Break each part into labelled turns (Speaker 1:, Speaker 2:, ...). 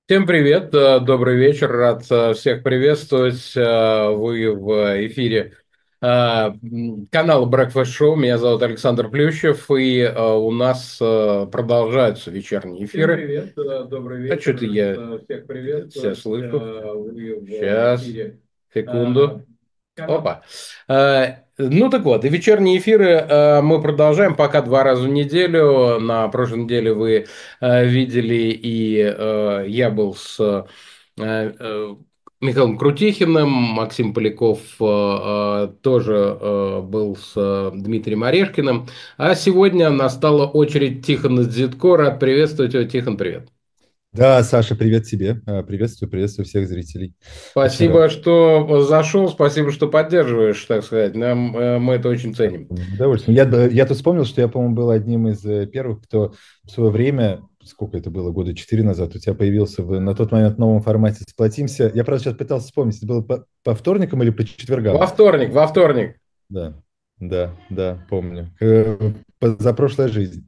Speaker 1: Всем привет, добрый вечер, рад всех приветствовать. Вы в эфире канала Breakfast Show. Меня зовут Александр Плющев, и у нас продолжаются вечерние эфиры. Всем привет, добрый вечер. Что-то я всех приветствую. Все слышу. Вы в Сейчас, эфире. Секунду. Опа. Ну так вот, и вечерние эфиры мы продолжаем пока 2 раза в неделю. На прошлой неделе вы видели, и я был с Михаилом Крутихиным, Максим Поляков тоже был с Дмитрием Орешкиным. А сегодня настала очередь Тихона Дзитко. Рад приветствовать его. Тихон, привет.
Speaker 2: Да, Саша, привет тебе. Приветствую всех зрителей. Очень рад.
Speaker 1: Спасибо, что зашел, спасибо, что поддерживаешь, так сказать. Мы это очень ценим.
Speaker 2: Удовольствие. Я тут вспомнил, что я, по-моему, был одним из первых, кто в свое время, сколько это было, года 4 назад, у тебя появился на тот момент в новом формате «Сплотимся». Я, правда, сейчас пытался вспомнить, это было по вторникам или по
Speaker 1: Во
Speaker 2: четвергам?
Speaker 1: вторник, во вторник.
Speaker 2: Да, да, помню. За прошлая жизнь.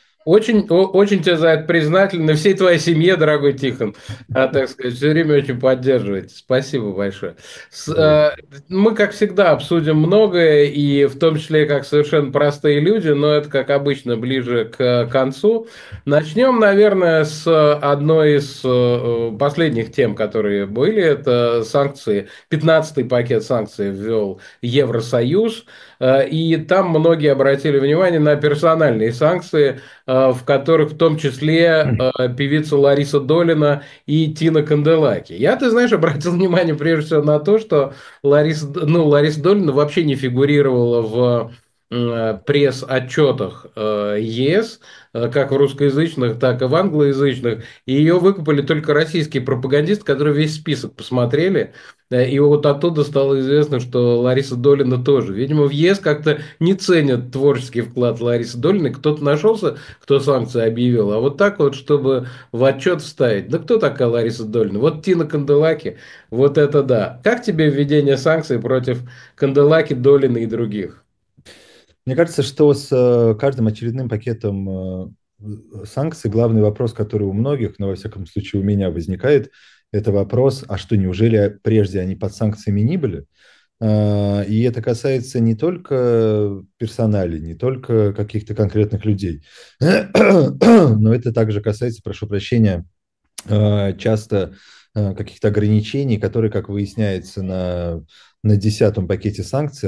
Speaker 1: Очень тебе за это признателен, и всей твоей семье, дорогой Тихон, так сказать, все время очень поддерживаете. Спасибо большое.
Speaker 2: Удовольствие.
Speaker 1: Мы, как всегда, обсудим многое, и в том числе как совершенно простые люди, но это, как обычно, ближе к концу. Начнем, наверное, с одной из последних тем, которые были, это санкции. 15-й пакет санкций ввел Евросоюз, и там многие обратили внимание на персональные санкции, в которых в том числе певица Лариса Долина и Тина Канделаки. Я, ты знаешь, обратил внимание прежде всего на то, что Лариса Долина вообще не фигурировала в пресс-отчетах ЕС, как в русскоязычных, так и в англоязычных, и ее выкупали только российские пропагандисты, которые весь список посмотрели, и вот оттуда стало известно, что Лариса Долина тоже. Видимо, в ЕС как-то не ценят творческий вклад Ларисы Долиной, кто-то нашелся, кто санкции объявил, а вот так вот, чтобы в отчет вставить. Да кто такая Лариса Долина? Вот Тина Канделаки, вот это да. Как тебе введение санкций против Канделаки, Долины и других?
Speaker 2: Мне кажется, что с каждым очередным пакетом санкций главный вопрос, который у многих, но во всяком случае у меня возникает, это вопрос, а что, неужели прежде они под санкциями не были? И это касается не только персоналей, не только каких-то конкретных людей, но это также касается, прошу прощения, часто каких-то ограничений, которые, как выясняется, на 10-м пакете санкций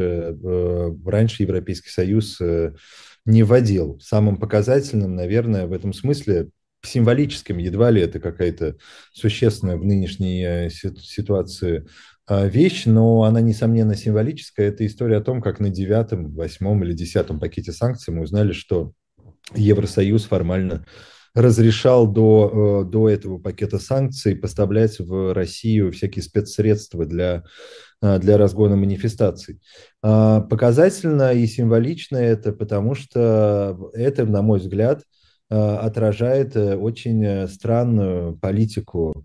Speaker 2: раньше Европейский Союз не вводил. Самым показательным, наверное, в этом смысле, символическим, едва ли это какая-то существенная в нынешней ситуации вещь, но она, несомненно, символическая. Это история о том, как на 9-м, 8-м или 10-м пакете санкций мы узнали, что Евросоюз формально разрешал до этого пакета санкций поставлять в Россию всякие спецсредства для разгона манифестаций. Показательно и символично это, потому что это, на мой взгляд, отражает очень странную политику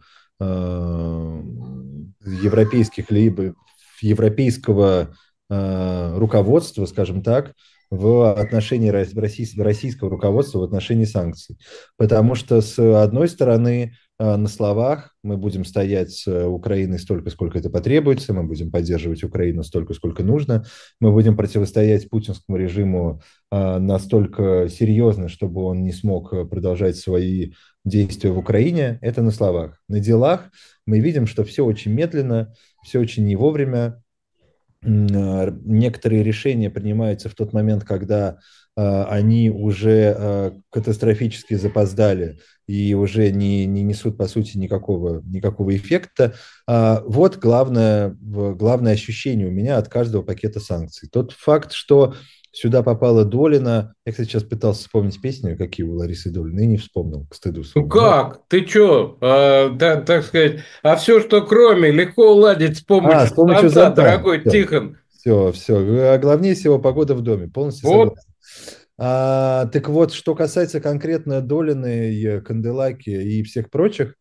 Speaker 2: европейских либо европейского руководства, скажем так, в отношении российского руководства в отношении санкций. Потому что, с одной стороны, на словах мы будем стоять с Украиной столько, сколько это потребуется, мы будем поддерживать Украину столько, сколько нужно, мы будем противостоять путинскому режиму настолько серьезно, чтобы он не смог продолжать свои действия в Украине. Это на словах. На делах мы видим, что все очень медленно, все очень не вовремя, некоторые решения принимаются в тот момент, когда они уже катастрофически запоздали и уже не несут, по сути, никакого эффекта. Вот главное ощущение у меня от каждого пакета санкций. Тот факт, что сюда попала Долина. Я, кстати, сейчас пытался вспомнить песню, какие у Ларисы Долиной, и не вспомнил, к стыду
Speaker 1: Ну
Speaker 2: своему. Ну,
Speaker 1: как? Ты чё? Так сказать, а все, что кроме, легко уладить с
Speaker 2: с
Speaker 1: помощью
Speaker 2: помощью
Speaker 1: зонта,
Speaker 2: зонта.
Speaker 1: дорогой Тихон.
Speaker 2: Все. А главнее всего погода в доме. Полностью
Speaker 1: Вот.
Speaker 2: согласен. Так вот, что касается конкретно Долины, и Канделаки и всех прочих,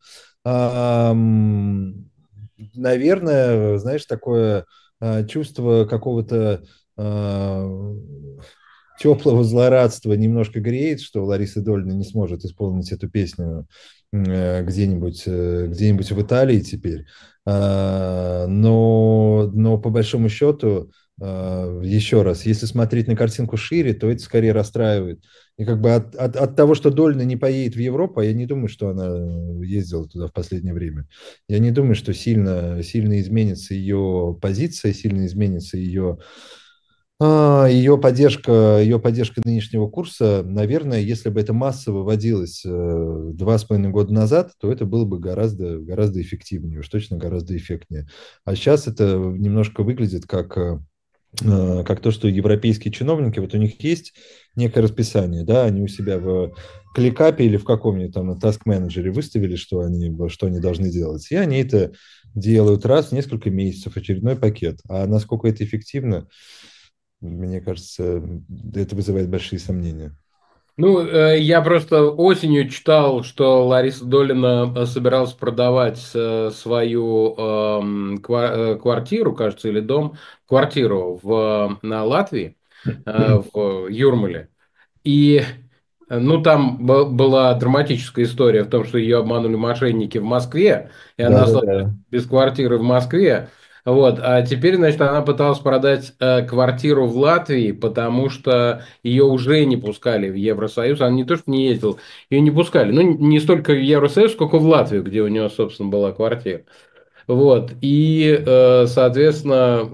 Speaker 2: наверное, знаешь, такое чувство какого-то а, теплого злорадства немножко греет, что Лариса Дольна не сможет исполнить эту песню где-нибудь в Италии теперь. Но по большому счету, еще раз, если смотреть на картинку шире, то это скорее расстраивает. И как бы от того, что Дольна не поедет в Европу, а я не думаю, что она ездила туда в последнее время. Я не думаю, что сильно изменится ее позиция, сильно изменится ее поддержка нынешнего курса, наверное, если бы это массово вводилось 2,5 года назад, то это было бы гораздо эффективнее, уж точно гораздо эффектнее. А сейчас это немножко выглядит как то, что европейские чиновники, вот у них есть некое расписание, да, они у себя в кликапе или в каком-нибудь там таск-менеджере выставили, что они должны делать, и они это делают раз в несколько месяцев, очередной пакет. А насколько это эффективно, мне кажется, это вызывает большие сомнения.
Speaker 1: Ну, я просто осенью читал, что Лариса Долина собиралась продавать свою квартиру, кажется, или дом, квартиру на Латвии, в Юрмале. И, ну, там была драматическая история в том, что ее обманули мошенники в Москве, и она осталась
Speaker 2: Да-да-да.
Speaker 1: без квартиры в Москве. Вот, а теперь, значит, она пыталась продать квартиру в Латвии, потому что ее уже не пускали в Евросоюз. Она не то, что не ездила, ее не пускали. Ну, не столько в Евросоюз, сколько в Латвию, где у нее, собственно, была квартира. Вот. И, соответственно,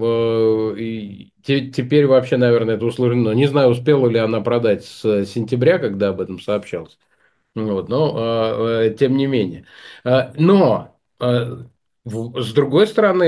Speaker 1: теперь вообще, наверное, это усложнено. Не знаю, успела ли она продать с сентября, когда об этом сообщалось. Вот, но тем не менее. Но с другой стороны,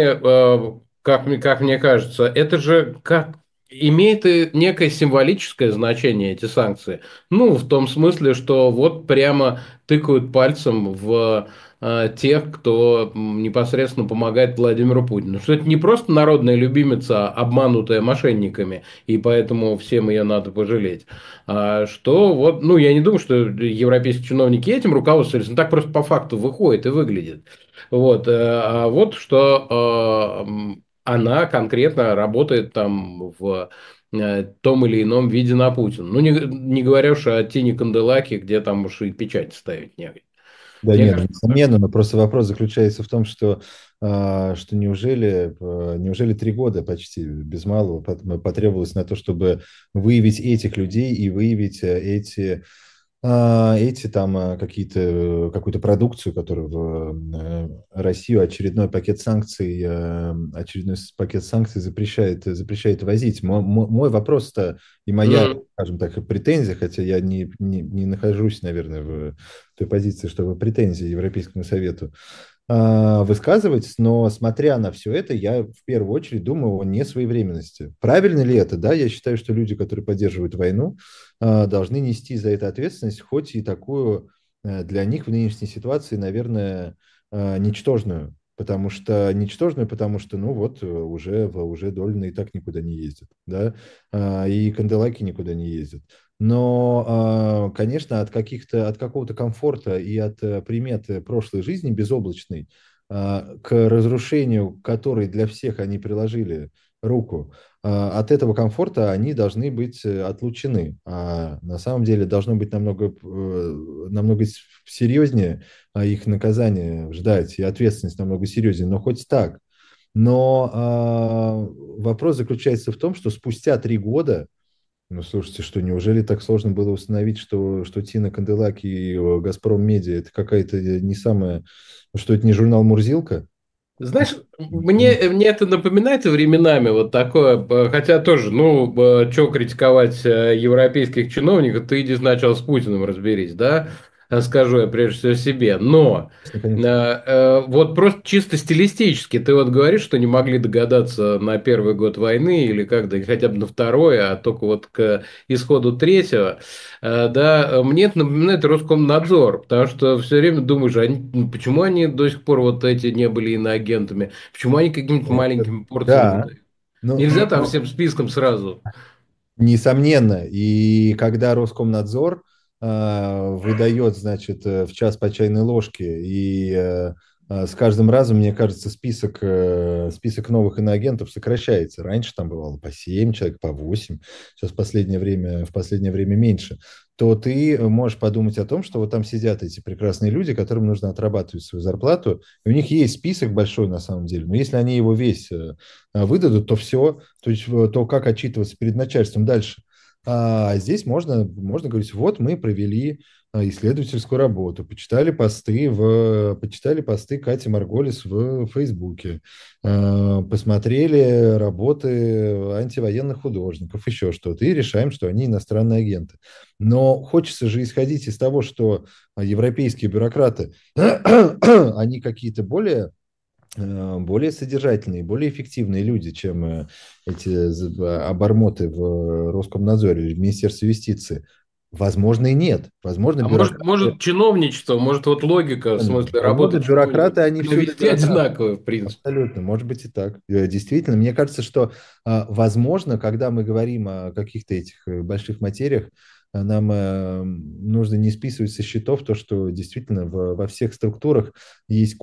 Speaker 1: как мне кажется, это же как имеет и некое символическое значение эти санкции. Ну, в том смысле, что вот прямо тыкают пальцем в тех, кто непосредственно помогает Владимиру Путину. Что это не просто народная любимица, обманутая мошенниками, и поэтому всем ее надо пожалеть. Что вот, ну, я не думаю, что европейские чиновники этим руководствовались, но так просто по факту выходит и выглядит. Вот, а вот что она конкретно работает там в том или ином виде на Путина. Ну, не говоря уж о Тине Канделаке, где там уж и печать ставить негде.
Speaker 2: Да
Speaker 1: Мне
Speaker 2: нет, ну,
Speaker 1: кажется,
Speaker 2: несомненно, но просто вопрос заключается в том, что неужели 3 года почти без малого потребовалось на то, чтобы выявить этих людей и выявить эти там какую-то продукцию, которую в Россию очередной пакет санкций запрещает возить. Мой вопрос-то и моя,
Speaker 1: Мгм.
Speaker 2: скажем так, претензия, хотя я не нахожусь, наверное, в той позиции, чтобы претензии Европейскому Совету высказывать, но смотря на все это, я в первую очередь думаю о несвоевременности. Правильно ли это? Да, я считаю, что люди, которые поддерживают войну, должны нести за это ответственность, хоть и такую для них в нынешней ситуации, наверное, ничтожную. Потому что, ну вот, уже Долина и так никуда не ездит, да, и Канделаки никуда не ездят. Но, конечно, от какого-то комфорта и от примет прошлой жизни безоблачной к разрушению, который для всех они приложили руку, от этого комфорта они должны быть отлучены. А на самом деле должно быть намного серьезнее их наказание ждать, и ответственность намного серьезнее, но хоть так. Но вопрос заключается в том, что спустя 3 года, ну, слушайте, что, неужели так сложно было установить, что Тина Канделаки и «Газпром Медиа» это какая-то не самая, что это не журнал «Мурзилка»?
Speaker 1: Знаешь, мне это напоминает временами вот такое, хотя тоже, ну, что критиковать европейских чиновников, ты иди сначала с Путиным разберись, да, скажу я прежде всего себе, но
Speaker 2: Конечно, конечно.
Speaker 1: вот просто чисто стилистически, ты вот говоришь, что не могли догадаться на первый год войны или как-то, или хотя бы на второй, а только вот к исходу третьего, да, мне это напоминает Роскомнадзор, потому что все время думаешь, почему они до сих пор вот эти не были иноагентами, почему они какими-то маленькими порциями
Speaker 2: Да,
Speaker 1: дают.
Speaker 2: ну,
Speaker 1: Нельзя там всем списком сразу.
Speaker 2: несомненно. И когда Роскомнадзор выдает, значит, в час по чайной ложке и с каждым разом, мне кажется, список новых иноагентов сокращается. Раньше там бывало по 7 человек, по 8, сейчас в последнее время меньше. То ты можешь подумать о том, что вот там сидят эти прекрасные люди, которым нужно отрабатывать свою зарплату, и у них есть список большой на самом деле, но если они его весь выдадут, то все, то есть то как отчитываться перед начальством дальше. А здесь можно говорить, вот мы провели исследовательскую работу, почитали посты Кати Марголис в Фейсбуке, посмотрели работы антивоенных художников, еще что-то, и решаем, что они иностранные агенты. Но хочется же исходить из того, что европейские бюрократы, они какие-то более содержательные, более эффективные люди, чем обормоты в Роскомнадзоре или в Министерстве юстиции. Возможно, и нет. Возможно,
Speaker 1: А может,
Speaker 2: бюрократы,
Speaker 1: может чиновничество, может вот логика, в смысле
Speaker 2: возможно,
Speaker 1: работы чиновников,
Speaker 2: бюрократы, они
Speaker 1: она
Speaker 2: всюду
Speaker 1: везде
Speaker 2: виноваты.
Speaker 1: одинаковая, в принципе.
Speaker 2: Абсолютно, может быть и так. Действительно, мне кажется, что, возможно, когда мы говорим о каких-то этих больших материях, нам нужно не списывать со счетов то, что действительно во всех структурах есть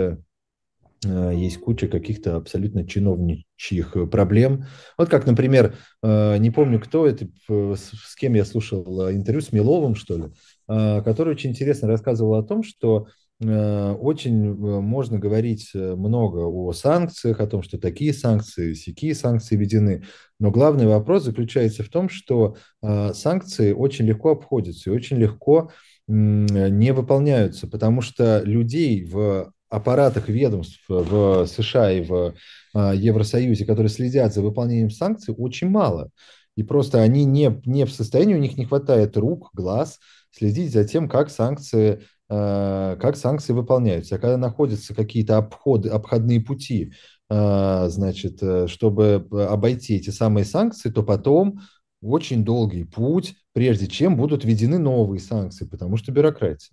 Speaker 2: куча каких-то абсолютно чиновничьих проблем. Вот как, например, не помню, кто это, с кем я слушал интервью, с Миловым, что ли, который очень интересно рассказывал о том, что очень можно говорить много о санкциях, о том, что такие санкции, сякие санкции введены, но главный вопрос заключается в том, что санкции очень легко обходятся и очень легко не выполняются, потому что людей в аппаратах ведомств в США и в Евросоюзе, которые следят за выполнением санкций, очень мало. И просто они не в состоянии, у них не хватает рук, глаз следить за тем, как санкции выполняются. А когда находятся какие-то обходные пути, значит, чтобы обойти эти самые санкции, то потом очень долгий путь, прежде чем будут введены новые санкции, потому что бюрократия.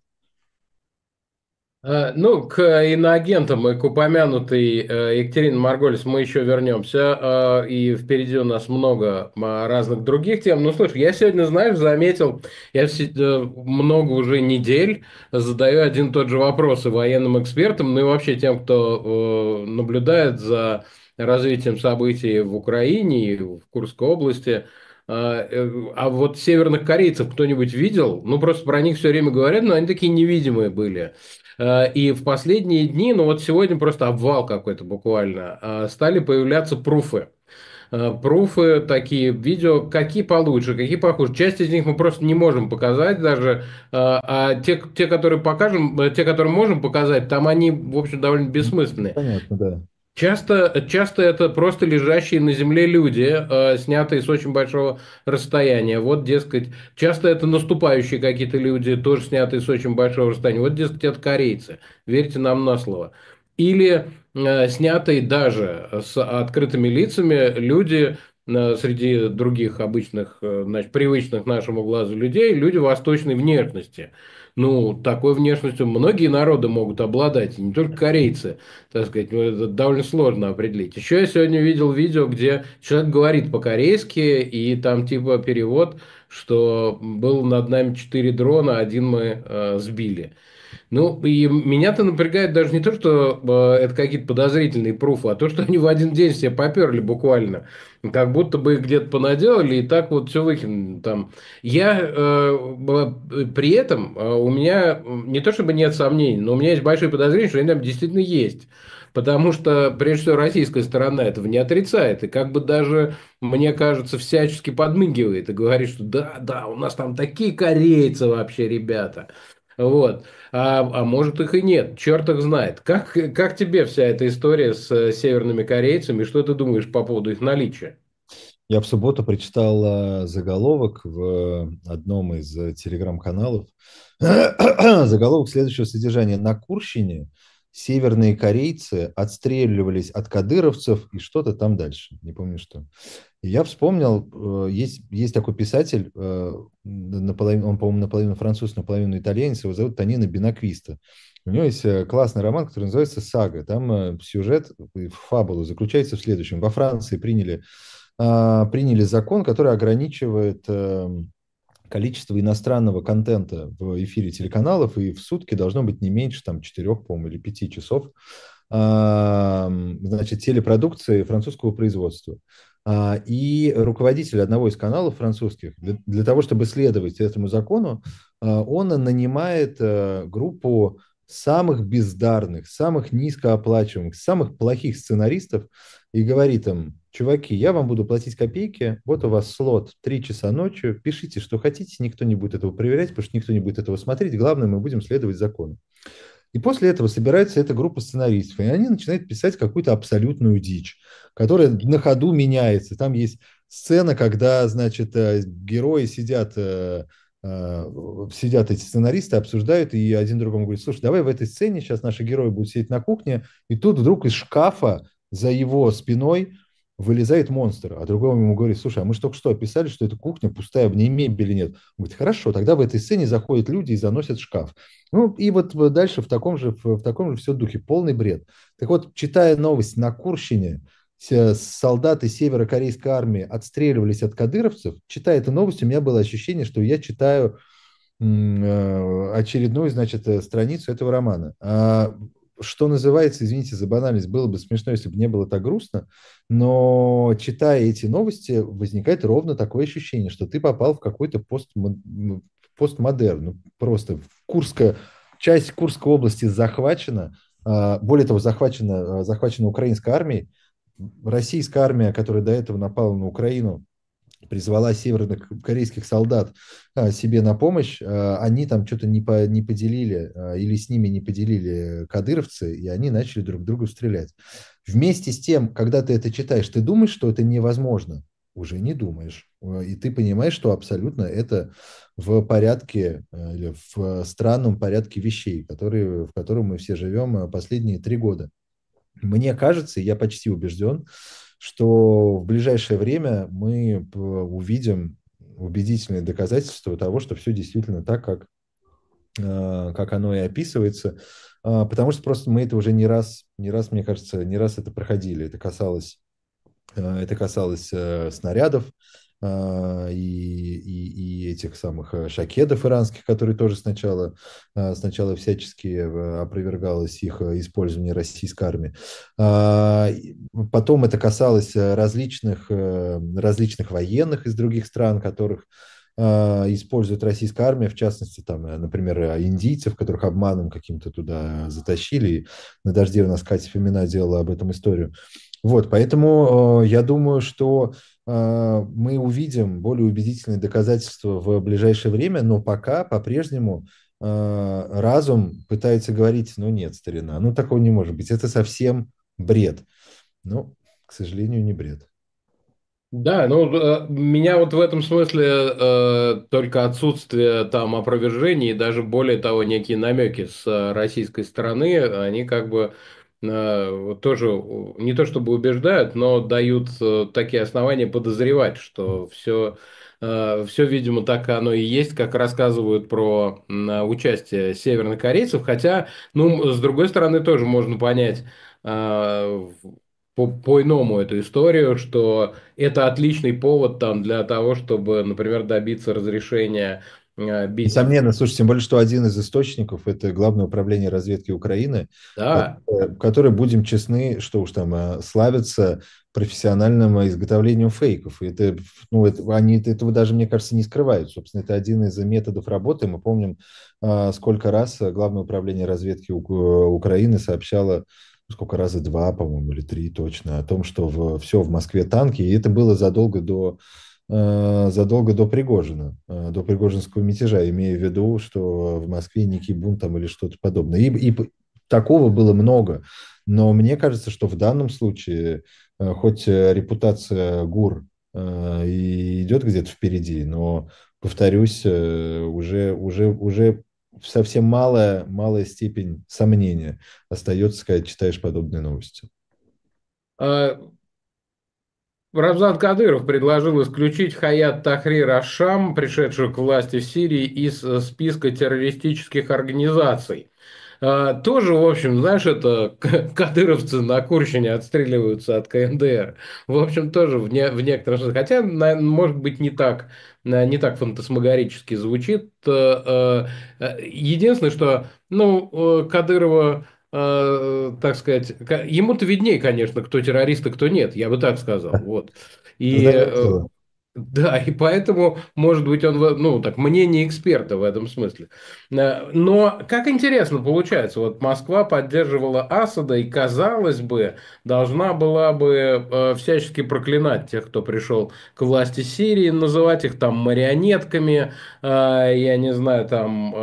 Speaker 1: Ну, к иноагентам и к упомянутой Екатерине Марголис мы еще вернемся. И впереди у нас много разных других тем. Ну, слушай, я сегодня, знаешь, заметил, много уже недель задаю один и тот же вопрос и военным экспертам, ну и вообще тем, кто наблюдает за развитием событий в Украине и в Курской области. А вот северных корейцев кто-нибудь видел? Ну, просто про них все время говорят, но они такие невидимые были. И в последние дни, ну вот сегодня просто обвал какой-то буквально, стали появляться пруфы. Пруфы такие, видео, какие получше, какие похуже. Часть из них мы просто не можем показать даже, а те, которые покажем, те, которые можем показать, там они, в общем, довольно бессмысленные.
Speaker 2: Понятно, да.
Speaker 1: Часто это просто лежащие на земле люди, снятые с очень большого расстояния. Вот, дескать, часто это наступающие какие-то люди, тоже снятые с очень большого расстояния. Вот, дескать, это корейцы. Верьте нам на слово. Или снятые даже с открытыми лицами люди среди других обычных, значит, привычных нашему глазу людей, люди восточной внешности. Ну, такой внешностью многие народы могут обладать, и не только корейцы, так сказать, ну, это довольно сложно определить. Еще я сегодня видел видео, где человек говорит по-корейски, и там типа перевод, что был над нами 4 дрона, один мы сбили. Ну, и меня-то напрягает даже не то, что это какие-то подозрительные пруфы, а то, что они в один день все поперли буквально. Как будто бы их где-то понаделали, и так вот все выкинули там. При этом у меня не то чтобы нет сомнений, но у меня есть большие подозрения, что они там действительно есть. Потому что, прежде всего, российская сторона этого не отрицает. И как бы даже, мне кажется, всячески подмигивает и говорит, что да, да, у нас там такие корейцы вообще, ребята. Вот. А может их и нет, черт их знает. Как тебе вся эта история с северными корейцами? Что ты думаешь по поводу их наличия?
Speaker 2: Я в субботу прочитал заголовок в одном из телеграм-каналов. Заголовок следующего содержания. На Курщине северные корейцы отстреливались от кадыровцев и что-то там дальше. Не помню что. И я вспомнил, есть такой писатель, он, по-моему, наполовину француз, наполовину итальянец, его зовут Тонино Бенаквиста. У него есть классный роман, который называется «Сага». Там сюжет, фабула заключается в следующем. Во Франции приняли закон, который ограничивает количество иностранного контента в эфире телеканалов, и в сутки должно быть не меньше там 4, по-моему, или 5 часов, значит, телепродукции французского производства. И руководитель одного из каналов французских для того, чтобы следовать этому закону, он нанимает группу самых бездарных, самых низкооплачиваемых, самых плохих сценаристов и говорит им: чуваки, я вам буду платить копейки, вот у вас слот 3 часа ночью, пишите, что хотите, никто не будет этого проверять, потому что никто не будет этого смотреть, главное, мы будем следовать закону. И после этого собирается эта группа сценаристов, и они начинают писать какую-то абсолютную дичь, которая на ходу меняется. Там есть сцена, когда, значит, герои сидят эти сценаристы, обсуждают, и один другому говорит: слушай, давай в этой сцене сейчас наши герои будут сидеть на кухне, и тут вдруг из шкафа за его спиной вылезает монстр, а другой ему говорит: слушай, а мы же только что описали, что эта кухня пустая, в ней мебели нет. Он говорит: хорошо, тогда в этой сцене заходят люди и заносят шкаф. Ну, и вот дальше в таком же все духе, полный бред. Так вот, читая новость на Курщине, солдаты северокорейской армии отстреливались от кадыровцев, читая эту новость, у меня было ощущение, что я читаю очередную, значит, страницу этого романа. Что называется, извините за банальность, было бы смешно, если бы не было так грустно, но читая эти новости, возникает ровно такое ощущение, что ты попал в какой-то постмодерн. Ну, просто часть Курской области захвачена, более того, захвачена украинской армией. Российская армия, которая до этого напала на Украину, призвала северных корейских солдат себе на помощь, они там что-то не поделили, или с ними не поделили кадыровцы, и они начали друг друга стрелять. Вместе с тем, когда ты это читаешь, ты думаешь, что это невозможно? Уже не думаешь. И ты понимаешь, что абсолютно это в порядке, или в странном порядке вещей, в котором мы все живем последние 3 года. Мне кажется, я почти убежден, что в ближайшее время мы увидим убедительные доказательства того, что все действительно так, как оно и описывается, потому что просто мы это уже не раз, мне кажется, не раз это проходили. Это касалось снарядов, и этих самых шахедов иранских, которые тоже сначала всячески опровергалось их использование российской армии. Потом это касалось различных военных из других стран, которых использует российская армия, в частности, там, например, индийцев, которых обманом каким-то туда затащили. На «Дожде» у нас Катя Фомина делала об этом историю. Вот, поэтому я думаю, что мы увидим более убедительные доказательства в ближайшее время, но пока по-прежнему разум пытается говорить: ну нет, старина, ну такого не может быть, это совсем бред. Ну, к сожалению, не бред.
Speaker 1: Да, ну, меня вот в этом смысле только отсутствие там опровержений, и даже более того, некие намеки с российской стороны, они как бы вот тоже не то чтобы убеждают, но дают такие основания подозревать, что все, видимо, так оно и есть, как рассказывают про участие северных корейцев, хотя, ну, с другой стороны, тоже можно понять по-иному эту историю, что это отличный повод там для того, чтобы, например, добиться разрешения бить.
Speaker 2: Несомненно, слушай, тем более, что один из источников — это Главное управление разведки Украины,
Speaker 1: Да,
Speaker 2: которое, будем честны, что уж там, славится профессиональным изготовлением фейков. И это, ну, они этого даже, мне кажется, не скрывают. Собственно, это один из методов работы. Мы помним, сколько раз Главное управление разведки Украины сообщало, сколько раза, 2, по-моему, или 3 точно, о том, что все в Москве танки. И это было задолго до Пригожина, до Пригожинского мятежа, имея в виду, что в Москве некий бунт там или что-то подобное. И такого было много. Но мне кажется, что в данном случае, хоть репутация ГУР и идет где-то впереди, но, повторюсь, уже совсем малая степень сомнения остается, когда читаешь подобные новости.
Speaker 1: э, Рамзан Кадыров предложил исключить Хаят Тахрир аш-Шам, пришедшую к власти в Сирии, из списка террористических организаций. Тоже, в общем, знаешь, это кадыровцы на Курщине отстреливаются от КНДР. В общем, тоже в некотором смысле. Хотя, может быть, не так фантасмагорически звучит. Единственное, что, ну, Кадырова, так сказать, ему-то видней, конечно, кто террорист, а кто нет, я бы так сказал. Вот. И
Speaker 2: Сознанием дела.
Speaker 1: да, и поэтому, может быть, он, ну, так, мнение эксперта в этом смысле. Но как интересно получается, вот Москва поддерживала Асада и, казалось бы, должна была бы всячески проклинать тех, кто пришел к власти Сирии, называть их там марионетками, я не знаю, там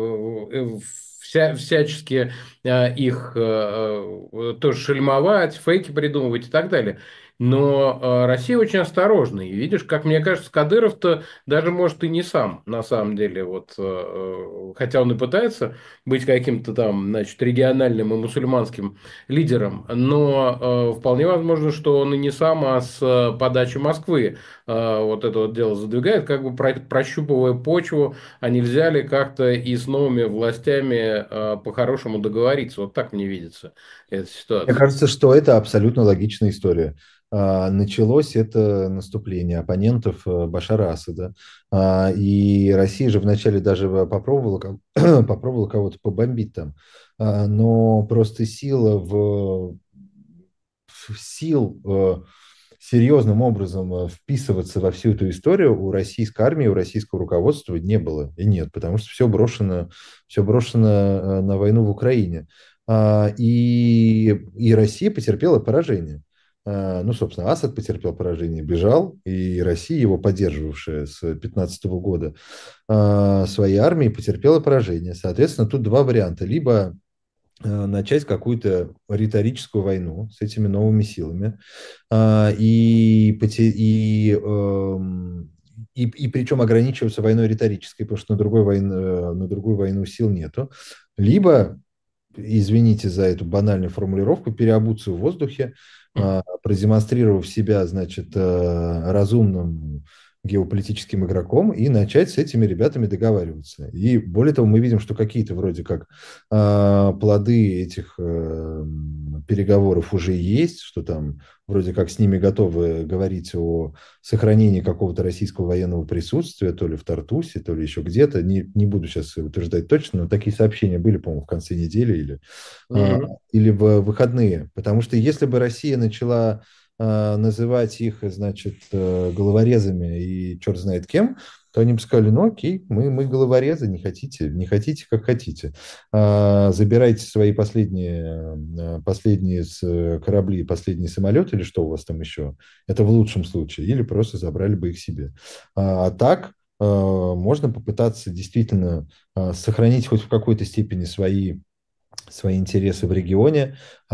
Speaker 1: всячески их тоже шельмовать, фейки придумывать и так далее. Но Россия очень осторожна. И видишь, как мне кажется, Кадыров-то даже может и не сам, на самом деле, вот, хотя он и пытается быть каким-то там, значит, региональным и мусульманским лидером, но вполне возможно, что он и не сам, а с подачи Москвы вот это вот дело задвигает, как бы прощупывая почву, а нельзя ли как-то и с новыми властями по-хорошему договориться. Вот так мне видится эта
Speaker 2: Мне
Speaker 1: ситуация.
Speaker 2: кажется, что это абсолютно логичная история. Началось это наступление оппонентов Башара Асада. И Россия же вначале даже попробовала, попробовала кого-то побомбить там. Но просто сил серьезным образом вписываться во всю эту историю у российской армии, у российского руководства не было и нет, потому что все брошено на войну в Украине. И Россия потерпела поражение. Ну, собственно, Асад потерпел поражение, бежал, и Россия, его поддерживавшая с 2015 года, своей армией, потерпела поражение. Соответственно, тут два варианта. Либо начать какую-то риторическую войну с этими новыми силами, и причем ограничиваться войной риторической, потому что на другую войну сил нету, либо, извините за эту банальную формулировку, переобуться в воздухе, продемонстрировав себя, значит, разумным геополитическим игроком и начать с этими ребятами договариваться. И более того, мы видим, что какие-то вроде как плоды этих переговоров уже есть, что там вроде как с ними готовы говорить о сохранении какого-то российского военного присутствия, то ли в Тартусе, то ли еще где-то. Не буду сейчас утверждать точно, но такие сообщения были, по-моему, в конце недели а,
Speaker 1: Мгм.
Speaker 2: или в выходные. Потому что если бы Россия начала называть их, значит, головорезами и черт знает кем, то они бы сказали, ну окей, мы головорезы, не хотите, как хотите. Забирайте свои последние корабли, последние самолеты или что у вас там еще. Это в лучшем случае. Или просто забрали бы их себе. А так можно попытаться действительно сохранить хоть в какой-то степени свои интересы в регионе,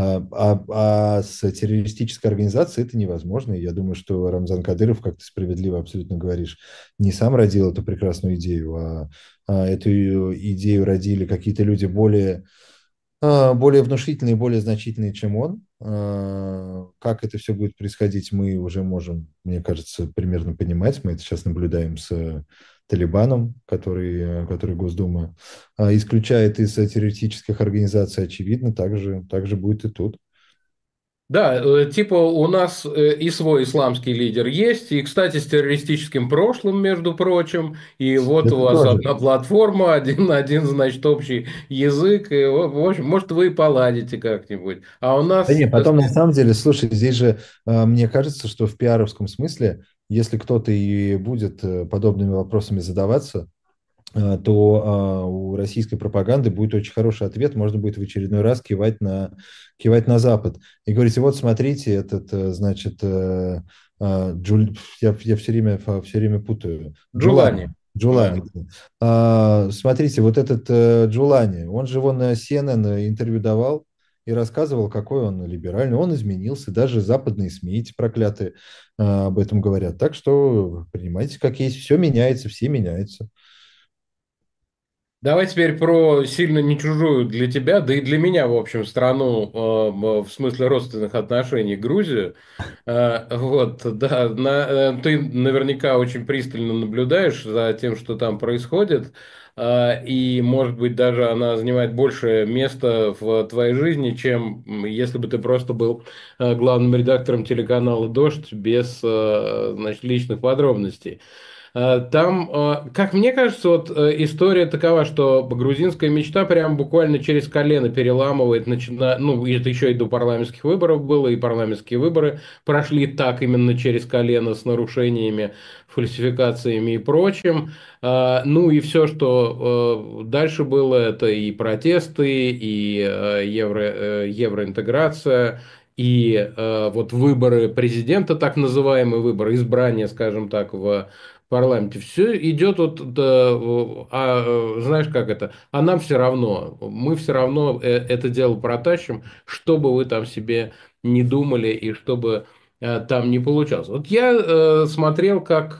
Speaker 2: с террористической организацией это невозможно. И я думаю, что Рамзан Кадыров, как ты справедливо абсолютно говоришь, не сам родил эту прекрасную идею, эту идею родили какие-то люди более внушительные, более значительные, чем он. Как это все будет происходить, мы уже можем, мне кажется, примерно понимать. Мы это сейчас наблюдаем с Талибаном, который Госдума исключает из террористических организаций. Очевидно, также будет и тут.
Speaker 1: Да, типа у нас и свой исламский лидер есть, и, кстати, с террористическим прошлым, между прочим, и вот у
Speaker 2: Это
Speaker 1: вас
Speaker 2: тоже.
Speaker 1: одна платформа, один, значит, общий язык, и, в общем, может, вы и поладите как-нибудь. А у
Speaker 2: Да
Speaker 1: нас,
Speaker 2: не,
Speaker 1: так
Speaker 2: потом на
Speaker 1: сказать,
Speaker 2: самом деле, слушай, здесь же мне кажется, что в пиаровском смысле, если кто-то и будет подобными вопросами задаваться, то у российской пропаганды будет очень хороший ответ. Можно будет в очередной раз кивать на Запад и говорить, вот смотрите, этот, значит, я все время путаю.
Speaker 1: Джулани.
Speaker 2: Джулани.
Speaker 1: Да.
Speaker 2: Смотрите, вот этот Джулани, он же вон на CNN интервью давал и рассказывал, какой он либеральный. Он изменился, даже западные СМИ эти проклятые об этом говорят. Так что принимайте как есть, все меняется, все меняются.
Speaker 1: Давай теперь про сильно не чужую для тебя, да и для меня, в общем, страну в смысле родственных отношений Грузию. Вот, да, ты наверняка очень пристально наблюдаешь за тем, что там происходит. и, может быть, даже она занимает большее место в твоей жизни, чем если бы ты просто был главным редактором телеканала «Дождь» без, значит, личных подробностей. Там, как мне кажется, вот история такова, что грузинская мечта прям буквально через колено переламывает, ну, это еще и до парламентских выборов было, и парламентские выборы прошли так именно через колено с нарушениями, фальсификациями и прочим. Ну и все, что дальше было, это и протесты, и евроинтеграция, и вот выборы президента, так называемые выборы, избрания, скажем так, в парламенте. Все идет вот, да, знаешь, как это? А нам все равно. Мы все равно это дело протащим, что бы вы там себе не думали и чтобы там не получалось. Вот я смотрел, как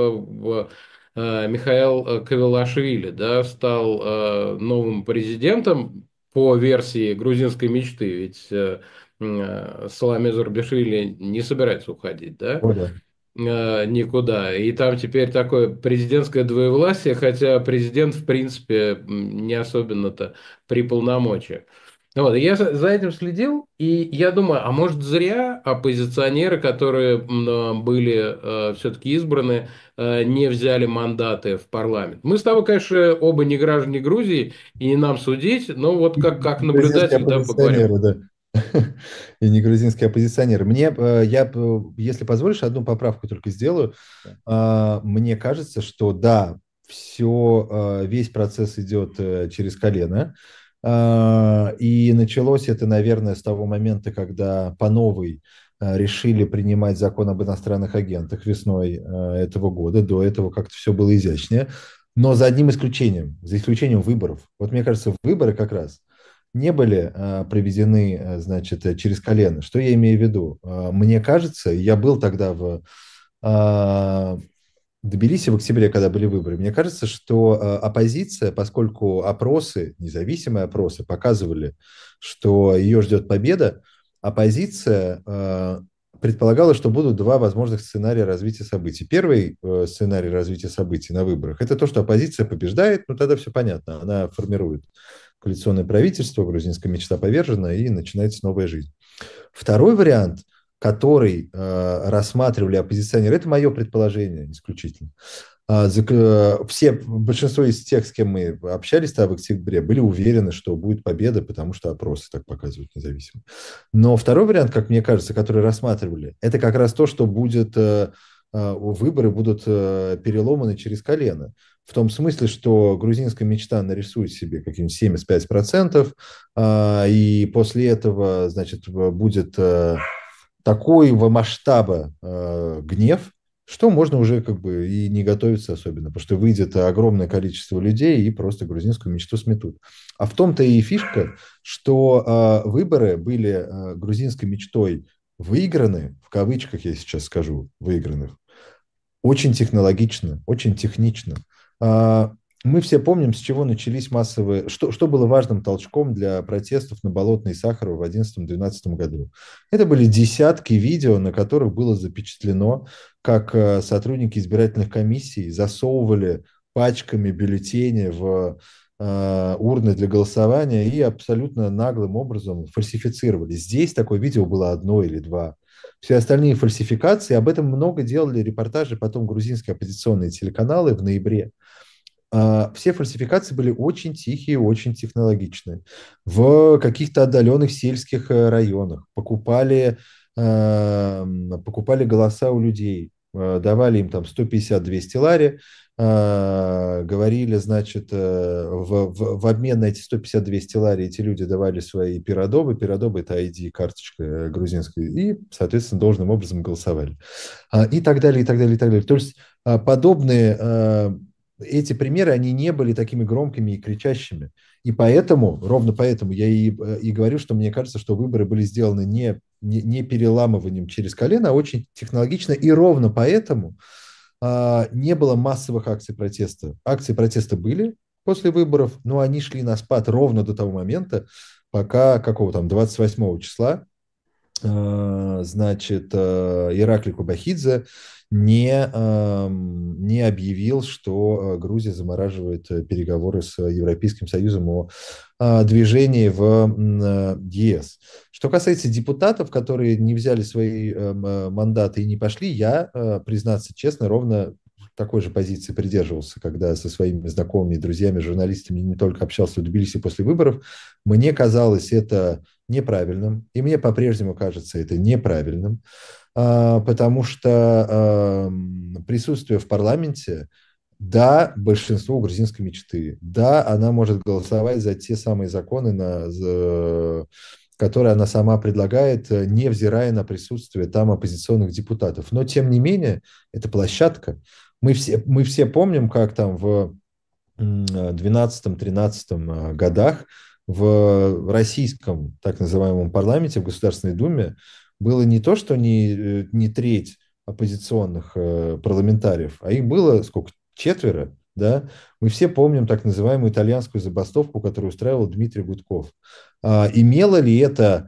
Speaker 1: Михаил Кавелашвили, да, стал новым президентом по версии грузинской мечты, ведь Саломе Зурбишвили не собирается уходить, да?
Speaker 2: Вот, да.
Speaker 1: Никуда. И там теперь такое президентское двоевластие, хотя президент, в принципе, не особенно-то при полномочиях. Вот, и я за этим следил, и я думаю, а может зря оппозиционеры, которые были все-таки избраны, не взяли мандаты в парламент. Мы с тобой, конечно, оба не граждане Грузии, и не нам судить, но вот как
Speaker 2: Грузинские
Speaker 1: наблюдатель, да, поговорим.
Speaker 2: оппозиционеры, да. И не грузинские оппозиционеры. Если позволишь, одну поправку только сделаю. Мне кажется, что да, весь процесс идет через колено. И началось это, наверное, с того момента, когда по новой решили принимать закон об иностранных агентах весной этого года. До этого как-то все было изящнее. Но за одним исключением, за исключением выборов. Вот мне кажется, выборы как раз не были проведены, значит, через колено. Что я имею в виду? Мне кажется, я был тогда в Тбилиси в октябре, когда были выборы, мне кажется, что оппозиция, поскольку опросы, независимые опросы, показывали, что ее ждет победа, оппозиция предполагала, что будут два возможных сценария развития событий. Первый сценарий развития событий на выборах – это то, что оппозиция побеждает, ну тогда все понятно, она формирует коалиционное правительство, грузинская мечта повержена, и начинается новая жизнь. Второй вариант, который рассматривали оппозиционеры, это мое предположение исключительно. Большинство из тех, с кем мы общались в октябре, были уверены, что будет победа, потому что опросы так показывают независимо. Но второй вариант, как мне кажется, который рассматривали, это как раз то, что выборы будут переломаны через колено. В том смысле, что грузинская мечта нарисует себе какие-нибудь 75%, и после этого, значит, будет такого масштаба гнев, что можно уже как бы и не готовиться особенно, потому что выйдет огромное количество людей и просто грузинскую мечту сметут. А в том-то и фишка, что выборы были грузинской мечтой выиграны, в кавычках я сейчас скажу, выиграны, очень технологично, очень технично. Мы все помним, с чего начались массовые... Что было важным толчком для протестов на Болотной и Сахарова в 2011-2012 году. Это были десятки видео, на которых было запечатлено, как сотрудники избирательных комиссий засовывали пачками бюллетени в урны для голосования и абсолютно наглым образом фальсифицировали. Здесь такое видео было одно или два. Все остальные фальсификации, об этом много делали репортажи, потом грузинские оппозиционные телеканалы в ноябре. Все фальсификации были очень тихие, очень технологичные. В каких-то отдаленных сельских районах покупали голоса у людей, давали им там 150-200 лари, говорили, значит, в обмен на эти 150-200 лари эти люди давали свои пирадобы. Пирадобы – это ID-карточка грузинская, и, соответственно, должным образом голосовали. И так далее, и так далее, и так далее. То есть подобные эти примеры, они не были такими громкими и кричащими. И поэтому, ровно поэтому я и говорю, что мне кажется, что выборы были сделаны не переламыванием через колено, а очень технологично. И ровно поэтому не было массовых акций протеста. Акции протеста были после выборов, но они шли на спад ровно до того момента, пока какого там 28 числа значит, Ираклий Кубахидзе не объявил, что Грузия замораживает переговоры с Европейским Союзом о движении в ЕС. Что касается депутатов, которые не взяли свои мандаты и не пошли, я, признаться честно, ровно такой же позиции придерживался, когда со своими знакомыми, друзьями, журналистами не только общался в Тбилиси после выборов. Мне казалось это неправильным, и мне по-прежнему кажется это неправильным, потому что присутствие в парламенте, да, большинство грузинской мечты, да, она может голосовать за те самые законы, которые она сама предлагает, невзирая на присутствие там оппозиционных депутатов. Но, тем не менее, это площадка. Мы все помним, как там в 12-13 годах в российском так называемом парламенте, в Государственной Думе, было не то, что не треть оппозиционных парламентариев, а их было сколько? Четверо, да? Мы все помним так называемую итальянскую забастовку, которую устраивал Дмитрий Гудков. Имело ли это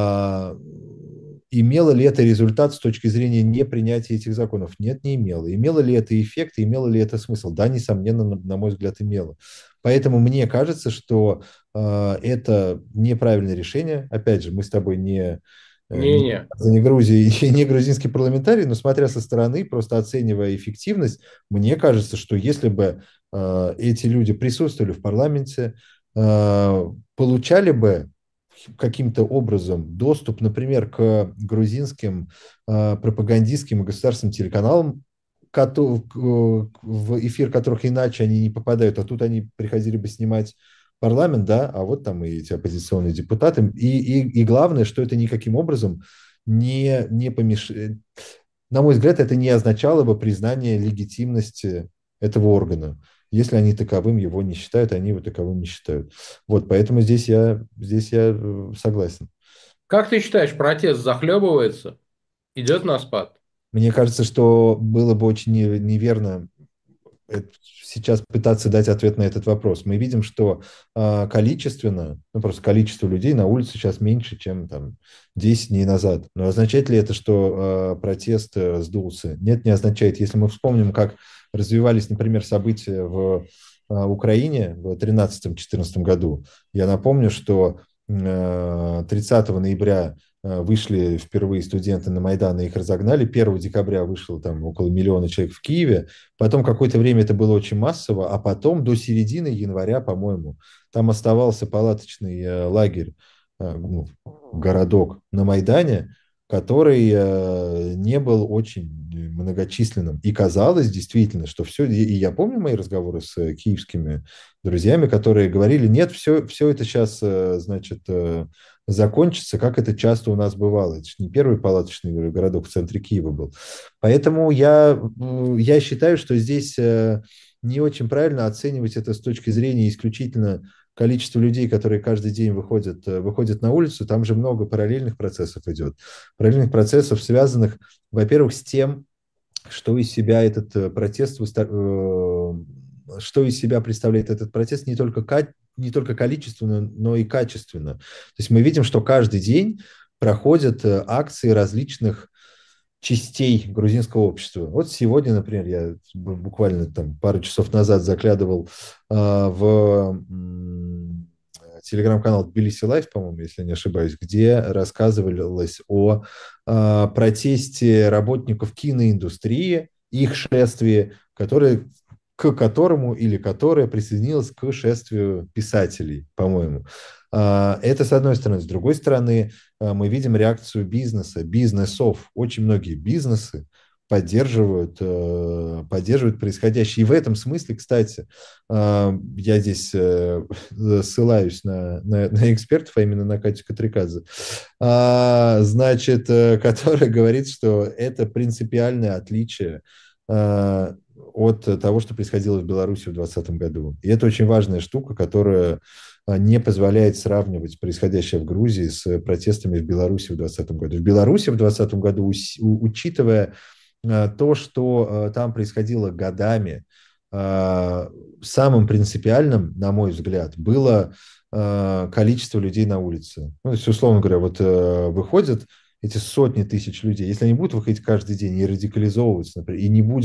Speaker 2: Имело ли это результат с точки зрения непринятия этих законов? Нет, не имело. Имело ли это эффект, имело ли это смысл? Да, несомненно, на мой взгляд, имело. Поэтому мне кажется, что это неправильное решение. Опять же, мы с тобой
Speaker 1: Не-не.
Speaker 2: не Грузии и не грузинский парламентарий, но смотря со стороны, просто оценивая эффективность, мне кажется, что если бы эти люди присутствовали в парламенте, получали бы каким-то образом доступ, например, к грузинским пропагандистским и государственным телеканалам, в эфир которых иначе они не попадают, а тут они приходили бы снимать парламент, да, а вот там и эти оппозиционные депутаты. И главное, что это никаким образом не помешает. На мой взгляд, это не означало бы признание легитимности этого органа. Если они таковым его не считают, они его таковым не считают. Вот, поэтому здесь я согласен.
Speaker 1: Как ты считаешь, протест захлебывается? Идет на спад?
Speaker 2: Мне кажется, что было бы очень неверно сейчас пытаться дать ответ на этот вопрос. Мы видим, что количественно, ну просто количество людей на улице сейчас меньше, чем там 10 дней назад. Но означает ли это, что протест сдулся? Нет, не означает. Если мы вспомним, как развивались, например, события в Украине в 2013-2014 году, я напомню, что 30 ноября вышли впервые студенты на Майдан, и их разогнали. 1 декабря вышло там около миллиона человек в Киеве. Потом какое-то время это было очень массово, а потом до середины января, по-моему, там оставался палаточный лагерь, ну, городок на Майдане, который не был очень многочисленным. И казалось действительно, что все... И я помню мои разговоры с киевскими друзьями, которые говорили, нет, все это сейчас, значит, закончится, как это часто у нас бывало. Это же не первый палаточный городок в центре Киева был. Поэтому я считаю, что здесь не очень правильно оценивать это с точки зрения исключительно количества людей, которые каждый день выходят на улицу. Там же много параллельных процессов идет. Параллельных процессов, связанных, во-первых, с тем, что из себя этот что из себя представляет этот протест не только количественно, но и качественно. То есть мы видим, что каждый день проходят акции различных частей грузинского общества. Вот сегодня, например, я буквально там пару часов назад заглядывал в телеграм-канал Тбилиси Лайф, по-моему, если не ошибаюсь, где рассказывалось о протесте работников киноиндустрии, их шествии, к которому или которая присоединилась к шествию писателей, по-моему. Это с одной стороны. С другой стороны, мы видим реакцию бизнеса, бизнесов. Очень многие бизнесы поддерживают происходящее. И в этом смысле, кстати, я здесь ссылаюсь на экспертов, а именно на Катю Катрикадзе, значит, которая говорит, что это принципиальное отличие от того, что происходило в Беларуси в 2020 году. И это очень важная штука, которая не позволяет сравнивать происходящее в Грузии с протестами в Беларуси в 2020 году. В Беларуси в 2020 году, учитывая то, что там происходило годами, самым принципиальным, на мой взгляд, было количество людей на улице. Ну, то есть, условно говоря, вот выходят эти сотни тысяч людей, если они будут выходить каждый день и радикализовываться, например,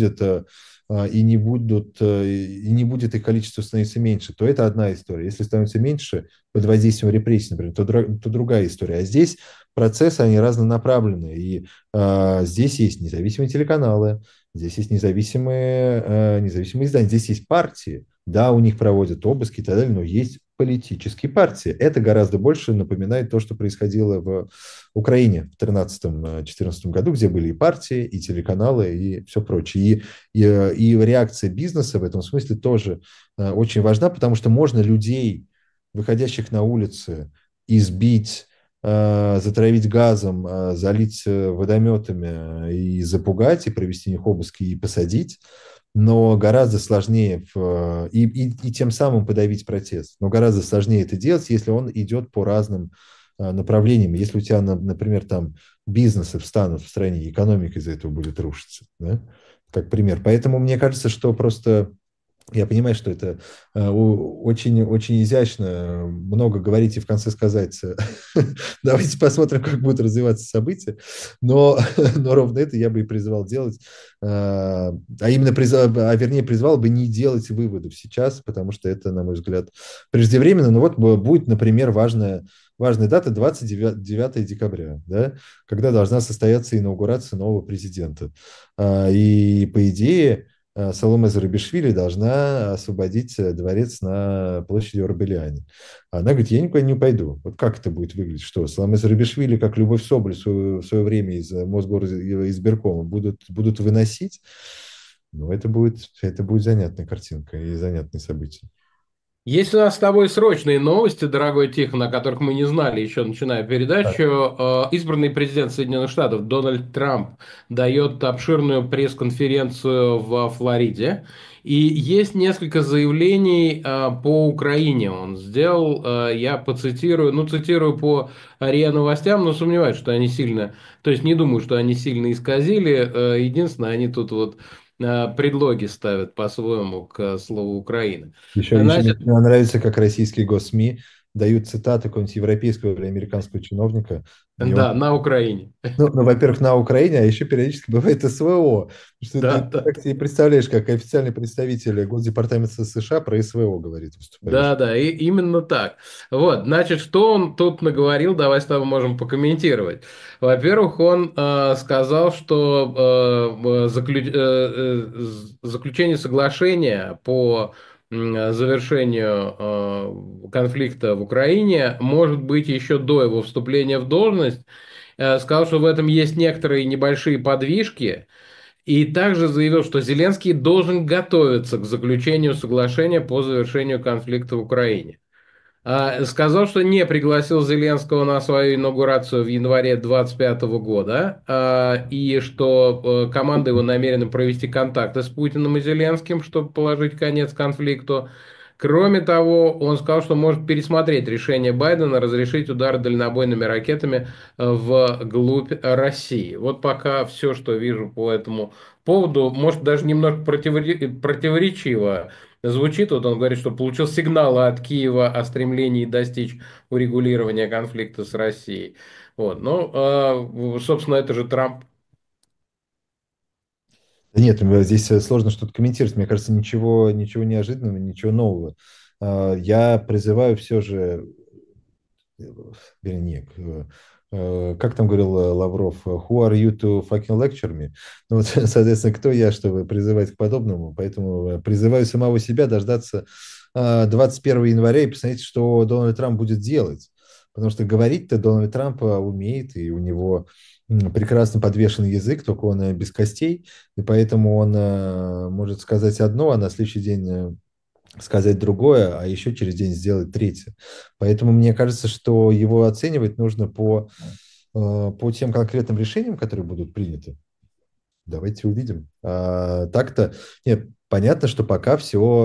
Speaker 2: и не будет их количество становиться меньше, то это одна история. Если становится меньше под воздействием репрессий, например, то другая история. А здесь процессы, они разнонаправленные. И здесь есть независимые телеканалы, здесь есть независимые издания, здесь есть партии. Да, у них проводят обыски и так далее, но есть политические партии. Это гораздо больше напоминает то, что происходило в Украине в 2013-2014 году, где были и партии, и телеканалы, и все прочее. И реакция бизнеса в этом смысле тоже очень важна, потому что можно людей, выходящих на улицы, избить, затравить газом, залить водометами и запугать, и провести них обыски, и посадить, но гораздо сложнее и тем самым подавить протест. Но гораздо сложнее это делать, если он идет по разным направлениями. Если у тебя, например, там бизнесы встанут в стране, экономика из-за этого будет рушиться, да? Как пример. Поэтому мне кажется, что просто я понимаю, что это очень, очень изящно много говорить и в конце сказать, давайте посмотрим, как будут развиваться события, но ровно это я бы и призвал делать, вернее, призвал бы не делать выводов сейчас, потому что это, на мой взгляд, преждевременно. Но вот будет, например, важная дата 29 декабря, да, когда должна состояться инаугурация нового президента. И, по идее, Саломе Зурабишвили должна освободить дворец на площади Орбеляне. Она говорит, я никуда не пойду. Вот как это будет выглядеть? Что, Саломе Зурабишвили, как Любовь Соболь в свое время из Мосгоризбиркома будут выносить? Ну, это будет занятная картинка и занятное событие.
Speaker 1: Есть у нас с тобой срочные новости, дорогой Тихон, о которых мы не знали еще, начиная передачу. Избранный президент Соединенных Штатов Дональд Трамп дает обширную пресс-конференцию в Флориде. И есть несколько заявлений по Украине. Он сделал, я поцитирую, ну, цитирую по РИА Новостям, но сомневаюсь, что они сильно, то есть не думаю, что они сильно исказили. Единственное, они тут вот предлоги ставят по-своему к слову Украина.
Speaker 2: Еще мне
Speaker 1: Значит,
Speaker 2: нравится, как российские госсми дают цитаты какого-нибудь европейского или американского чиновника, и он
Speaker 1: да, на Украине.
Speaker 2: ну, во-первых, на Украине, а еще периодически бывает СВО. Что
Speaker 1: Да,
Speaker 2: ты
Speaker 1: да.
Speaker 2: как себе представляешь, как официальный представитель Госдепартамента США про СВО говорит, выступающий.
Speaker 1: Да, да, и именно так. Вот, значит, что он тут наговорил, давай с тобой можем покомментировать. Во-первых, он сказал, что заключение соглашения по завершению конфликта в Украине может быть еще до его вступления в должность. Сказал, что в этом есть некоторые небольшие подвижки, и также заявил, что Зеленский должен готовиться к заключению соглашения по завершению конфликта в Украине. Сказал, что не пригласил Зеленского на свою инаугурацию в январе 2025 года, и что команда его намерена провести контакты с Путиным и Зеленским, чтобы положить конец конфликту. Кроме того, он сказал, что может пересмотреть решение Байдена разрешить удары дальнобойными ракетами вглубь России. Вот пока все, что вижу по этому поводу, может даже немного противоречиво звучит. Вот он говорит, что получил сигналы от Киева о стремлении достичь урегулирования конфликта с Россией. Вот. Ну, собственно, это же Трамп.
Speaker 2: Да нет, здесь сложно что-то комментировать. Мне кажется, ничего неожиданного, ничего нового. Я призываю все же, вернее, как там говорил Лавров, who are you to fucking lecture me? Ну, вот, соответственно, кто я, чтобы призывать к подобному? Поэтому призываю самого себя дождаться 21 января и посмотреть, что Дональд Трамп будет делать. Потому что говорить-то Дональд Трамп умеет, и у него прекрасно подвешен язык, только он без костей, и поэтому он может сказать одно, а на следующий день сказать другое, а еще через день сделать третье. Поэтому мне кажется, что его оценивать нужно по тем конкретным решениям, которые будут приняты. Давайте увидим. Так-то, нет, понятно, что пока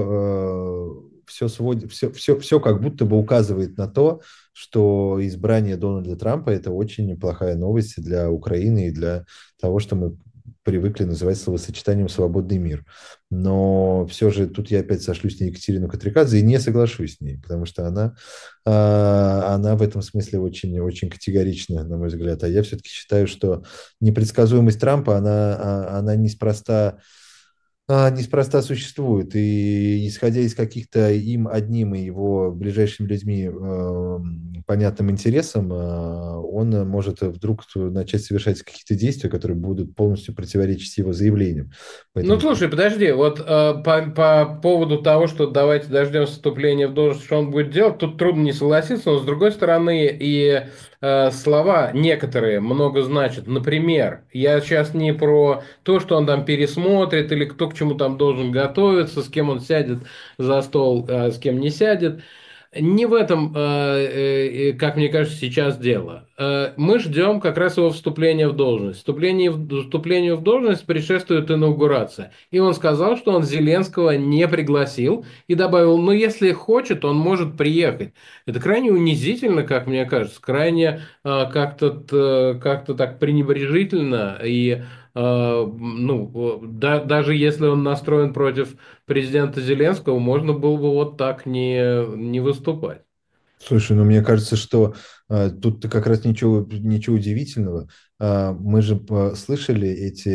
Speaker 2: все как будто бы указывает на то, что избрание Дональда Трампа – это очень неплохая новость для Украины и для того, что мы привыкли называть словосочетанием «свободный мир». Но все же тут я опять сошлюсь на Екатерину Катрикадзе и не соглашусь с ней, потому что она в этом смысле очень, очень категорична, на мой взгляд. А я все-таки считаю, что непредсказуемость Трампа, она неспроста существует. И исходя из каких-то им одним и его ближайшими людьми понятным интересам, он может вдруг начать совершать какие-то действия, которые будут полностью противоречить его заявлениям.
Speaker 1: Ну,
Speaker 2: Поэтому
Speaker 1: слушай, подожди, вот по поводу того, что давайте дождемся вступления в должность, что он будет делать, тут трудно не согласиться, но с другой стороны и слова некоторые много значат. Например, я сейчас не про то, что он там пересмотрит или кто к чему там должен готовиться, с кем он сядет за стол, а с кем не сядет. Не в этом, как мне кажется, сейчас дело. Мы ждем как раз его вступления в должность. Вступлению в должность предшествует инаугурация. И он сказал, что он Зеленского не пригласил и добавил, ну, если хочет, он может приехать. Это крайне унизительно, как мне кажется, крайне как-то так пренебрежительно. И ну, даже если он настроен против президента Зеленского, можно было бы вот так не выступать.
Speaker 2: слушай, ну мне кажется, что тут как раз ничего удивительного. Мы же слышали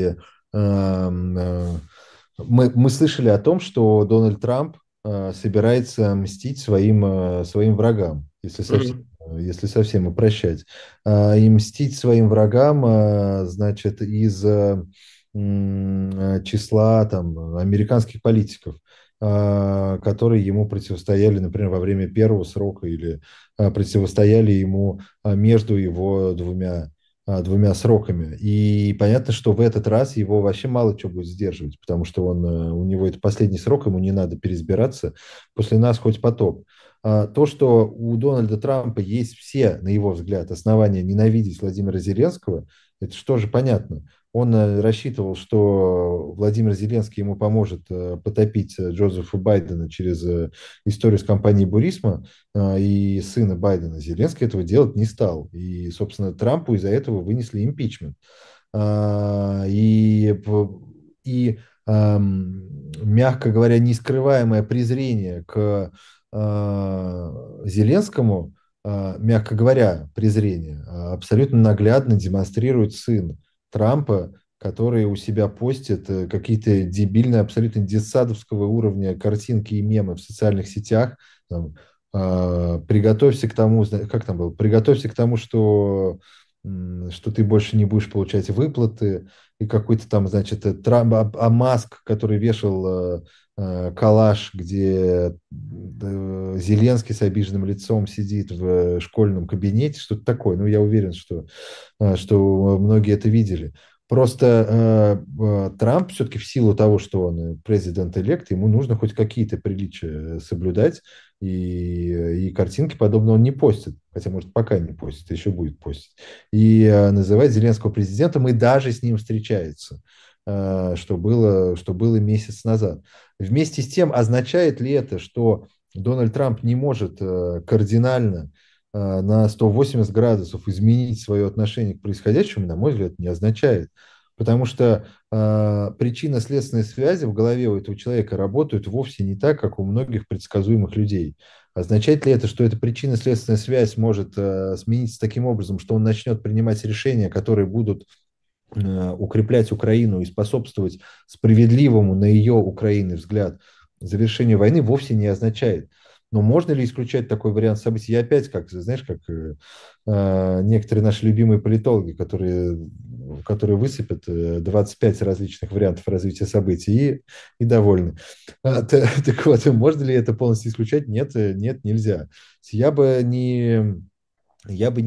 Speaker 2: мы слышали о том, что Дональд Трамп собирается мстить своим врагам,
Speaker 1: Мгм.
Speaker 2: если совсем упрощать. И мстить своим врагам, значит, из числа там, американских политиков, которые ему противостояли, например, во время первого срока или противостояли ему между его двумя сроками. И понятно, что в этот раз его вообще мало чего будет сдерживать, потому что у него это последний срок, ему не надо переизбираться. После нас хоть потоп. То, что у Дональда Трампа есть все, на его взгляд, основания ненавидеть Владимира Зеленского, это что же понятно. Он рассчитывал, что Владимир Зеленский ему поможет потопить Джозефа Байдена через историю с компанией Бурисма и сына Байдена. Зеленский этого делать не стал. И, собственно, Трампу из-за этого вынесли импичмент. А, И, и мягко говоря, нескрываемое презрение к Зеленскому, мягко говоря, презрение, абсолютно наглядно демонстрирует сын Трампа, который у себя постит какие-то дебильные, абсолютно детсадовского уровня картинки и мемы в социальных сетях. Там, приготовься к тому, как там было, приготовься к тому, что ты больше не будешь получать выплаты, и какой-то там, значит, Трамп, Маск, который вешал коллаж, где Зеленский с обиженным лицом сидит в школьном кабинете, что-то такое. Ну, я уверен, что многие это видели. Просто Трамп все-таки в силу того, что он президент-элект, ему нужно хоть какие-то приличия соблюдать, и картинки подобного он не постит, хотя, может, пока не постит, еще будет постить. И называть Зеленского президентом, и даже с ним встречается, что было месяц назад. Вместе с тем, означает ли это, что Дональд Трамп не может кардинально на 180 градусов изменить свое отношение к происходящему, на мой взгляд, не означает. Потому что причинно-следственные связи в голове у этого человека работают вовсе не так, как у многих предсказуемых людей. Означает ли это, что эта причинно-следственная связь может смениться таким образом, что он начнет принимать решения, которые будут укреплять Украину и способствовать справедливому, на ее Украины взгляд, завершению войны, вовсе не означает. Но можно ли исключать такой вариант событий? Я опять, как, знаешь, как некоторые наши любимые политологи, которые высыпят 25 различных вариантов развития событий и довольны. Так вот, можно ли это полностью исключать? Нет, нет, нельзя. Я бы не, я бы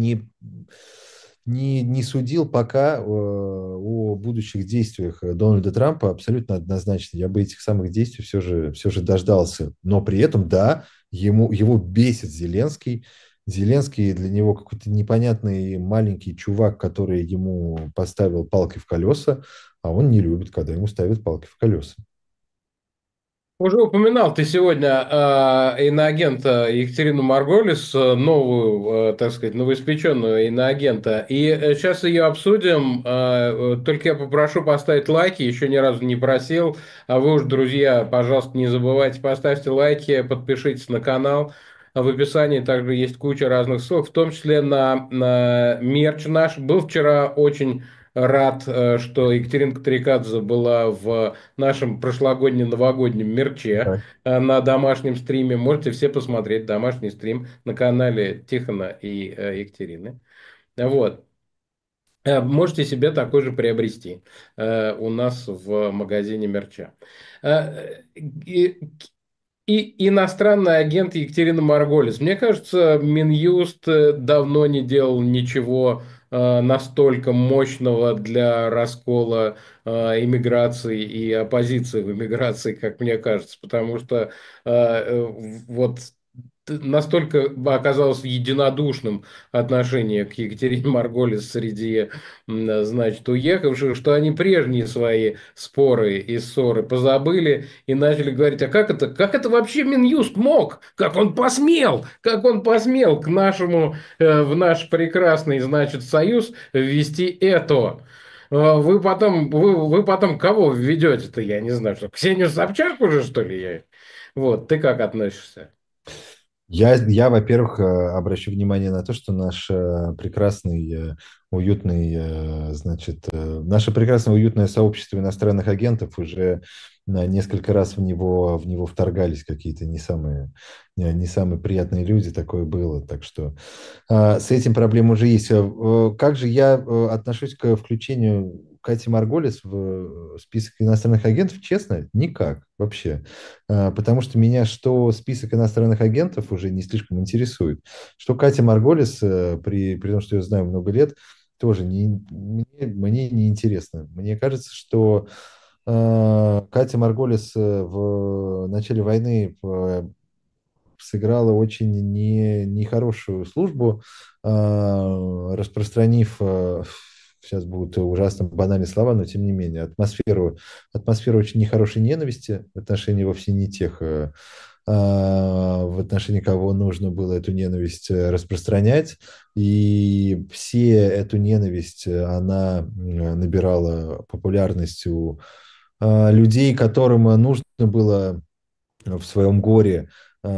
Speaker 2: не судил пока о будущих действиях Дональда Трампа абсолютно однозначно. Я бы этих самых действий все же дождался. Но при этом, да, его бесит Зеленский. Зеленский для него какой-то непонятный маленький чувак, который ему поставил палки в колеса, а он не любит, когда ему ставят палки в колеса.
Speaker 1: Уже упоминал ты сегодня иноагента Екатерину Марголис, новую, так сказать, новоиспеченную иноагента. И сейчас ее обсудим. Только я попрошу поставить лайки, еще ни разу не просил. А вы уж, друзья, пожалуйста, не забывайте, поставьте лайки, подпишитесь на канал. В описании также есть куча разных ссылок, в том числе на мерч наш. Был вчера очень рад, что Екатерина Катрикадзе была в нашем прошлогоднем новогоднем мерче
Speaker 2: Так.
Speaker 1: на домашнем стриме. Можете все посмотреть домашний стрим на канале Тихона и Екатерины. Вот. Можете себе такой же приобрести у нас в магазине мерча. И иностранный агент Екатерина Марголис. Мне кажется, Минюст давно не делал ничего настолько мощного для раскола иммиграции и оппозиции в иммиграции, как мне кажется, потому что вот настолько оказалось единодушным отношение к Екатерине Марголис среди, значит, уехавших, что они прежние свои споры и ссоры позабыли и начали говорить, а как это вообще Минюст мог? Как он посмел к нашему, в наш прекрасный, значит, союз ввести это? Вы потом кого введете-то, я не знаю, что, Ксению Собчак уже, что ли? Вот, ты как относишься?
Speaker 2: Во-первых, обращу внимание на то, что наш прекрасный, уютный, наше прекрасное уютное сообщество иностранных агентов уже несколько раз в него вторгались какие-то не самые приятные люди, такое было. Так что с этим проблем уже есть. Как же я отношусь к включению Кати Марголис в список иностранных агентов? Честно, никак вообще. Потому что меня что список иностранных агентов уже не слишком интересует, что Катя Марголис, при том, что я знаю много лет, тоже мне не интересно. Мне кажется, что Катя Марголис в начале войны сыграла очень нехорошую службу, распространив, сейчас будут ужасно банальные слова, но тем не менее, атмосферу очень нехорошей ненависти в отношении вовсе не тех, в отношении кого нужно было эту ненависть распространять. И все эту ненависть, она набирала популярность у людей, которым нужно было в своем горе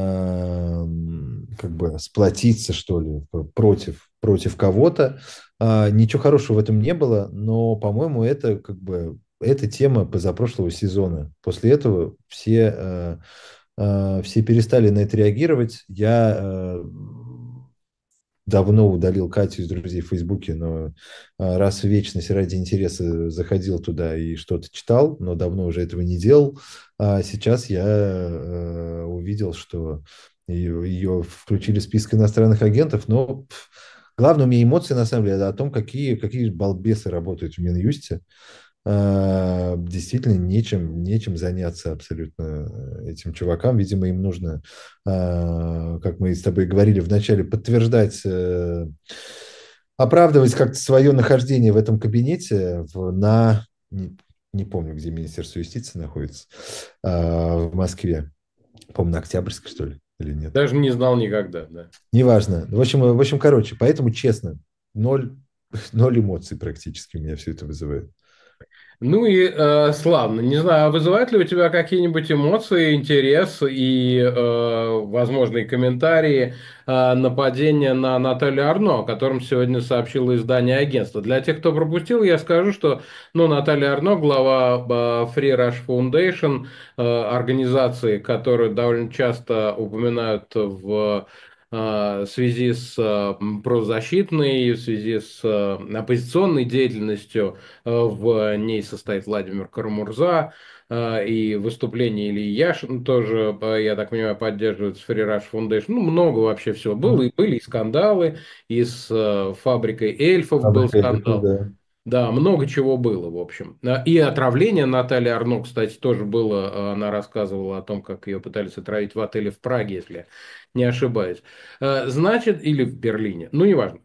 Speaker 2: как бы сплотиться, что ли, против кого-то. Ничего хорошего в этом не было, но, по-моему, это как бы эта тема позапрошлого сезона. После этого все перестали на это реагировать. Я давно удалил Катю из друзей в Фейсбуке, но раз в вечность ради интереса заходил туда и что-то читал, но давно уже этого не делал. А сейчас я увидел, что ее включили в список иностранных агентов, но главное у меня эмоции, на самом деле, это о том, какие балбесы работают в Минюсте. Действительно нечем заняться абсолютно этим чувакам. Видимо, им нужно, как мы с тобой говорили вначале, оправдывать как-то свое нахождение в этом кабинете не помню, где Министерство юстиции находится, в Москве. По-моему, на Октябрьской, что ли, или нет.
Speaker 1: Даже не знал никогда, да.
Speaker 2: Неважно. В общем, короче, поэтому честно, ноль, ноль эмоций практически у меня все это вызывает.
Speaker 1: Ну и славно. Не знаю, а вызывает ли у тебя какие-нибудь эмоции, интерес и возможные комментарии нападения на Наталью Арно, о котором сегодня сообщило издание агентства? Для тех, кто пропустил, я скажу, что Наталья Арно, глава Free Rush Foundation, организации, которую довольно часто упоминают в связи с правозащитной, в связи с оппозиционной деятельностью. В ней состоит Владимир Карамурза, и выступление Ильи Яшина тоже, я так понимаю, поддерживает Free Rush Foundation. Ну, много вообще всего было. И были и скандалы, и с фабрикой эльфов был
Speaker 2: Фабрика эльфов,
Speaker 1: скандал.
Speaker 2: да.
Speaker 1: Да, много чего было, в общем. И отравление Натальи Арно, кстати, тоже было. Она рассказывала о том, как ее пытались отравить в отеле в Праге, если не ошибаюсь. Значит, или в Берлине. Ну, неважно.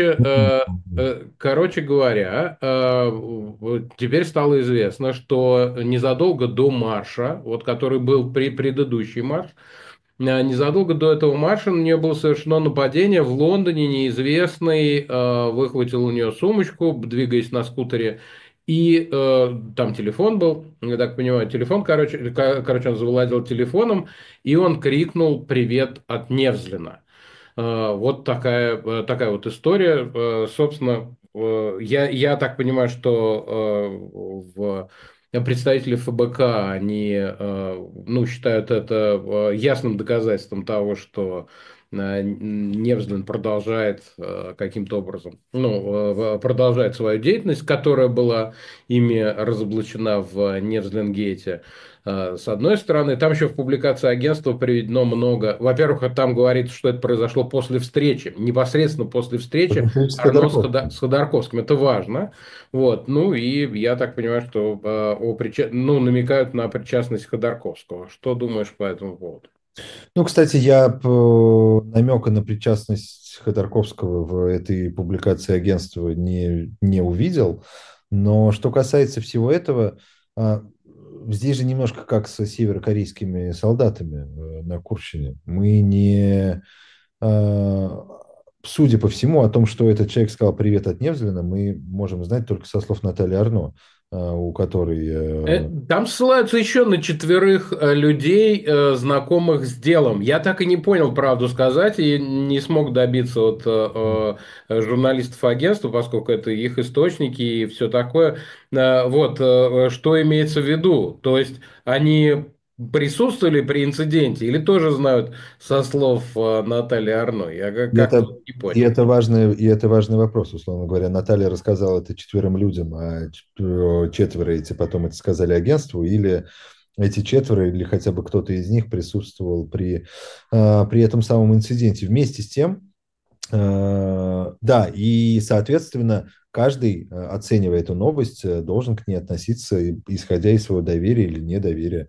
Speaker 1: Короче говоря, вот теперь стало известно, что незадолго до марша, вот который был при предыдущий марш, незадолго до этого марша на нее было совершено нападение в Лондоне. Неизвестный выхватил у нее сумочку, двигаясь на скутере, и там телефон был, я так понимаю, телефон, короче, он завладел телефоном, и он крикнул «Привет от Невзлина». Вот такая вот история. Собственно, я так понимаю, что представители ФБК, они ну, считают это ясным доказательством того, что Невзлин продолжает каким-то образом, ну, продолжает свою деятельность, которая была ими разоблачена в Невзлингейте. С одной стороны, там еще в публикации агентства приведено много. Во-первых, там говорится, что это произошло после встречи, непосредственно после встречи
Speaker 2: Встреча с
Speaker 1: Арно
Speaker 2: Ходорковским.
Speaker 1: С Ходорковским. Это важно. Вот. Ну и я так понимаю, что ну, намекают на причастность Ходорковского. Что думаешь по этому поводу?
Speaker 2: Ну, кстати, я намека на причастность Ходорковского в этой публикации агентства не увидел. Но что касается всего этого, здесь же немножко как с северокорейскими солдатами на Курщине. Мы не... а, Судя по всему, о том, что этот человек сказал «привет от Невзлина», мы можем знать только со слов Натальи Арно, у которой
Speaker 1: Там ссылаются еще на четверых людей, знакомых с делом. Я так и не понял, правду сказать, и не смог добиться от журналистов агентства, поскольку это их источники и все такое. Вот, что имеется в виду? То есть, они присутствовали при инциденте или тоже знают со слов Натальи Арно? Я
Speaker 2: И
Speaker 1: как-то
Speaker 2: это,
Speaker 1: не понял.
Speaker 2: и это важный вопрос, условно говоря. Наталья рассказала это четверым людям, а четверо эти потом это сказали агентству, или эти четверо, или хотя бы кто-то из них присутствовал при этом самом инциденте. Вместе с тем, да, и, соответственно, каждый, оценивая эту новость, должен к ней относиться, исходя из своего доверия или недоверия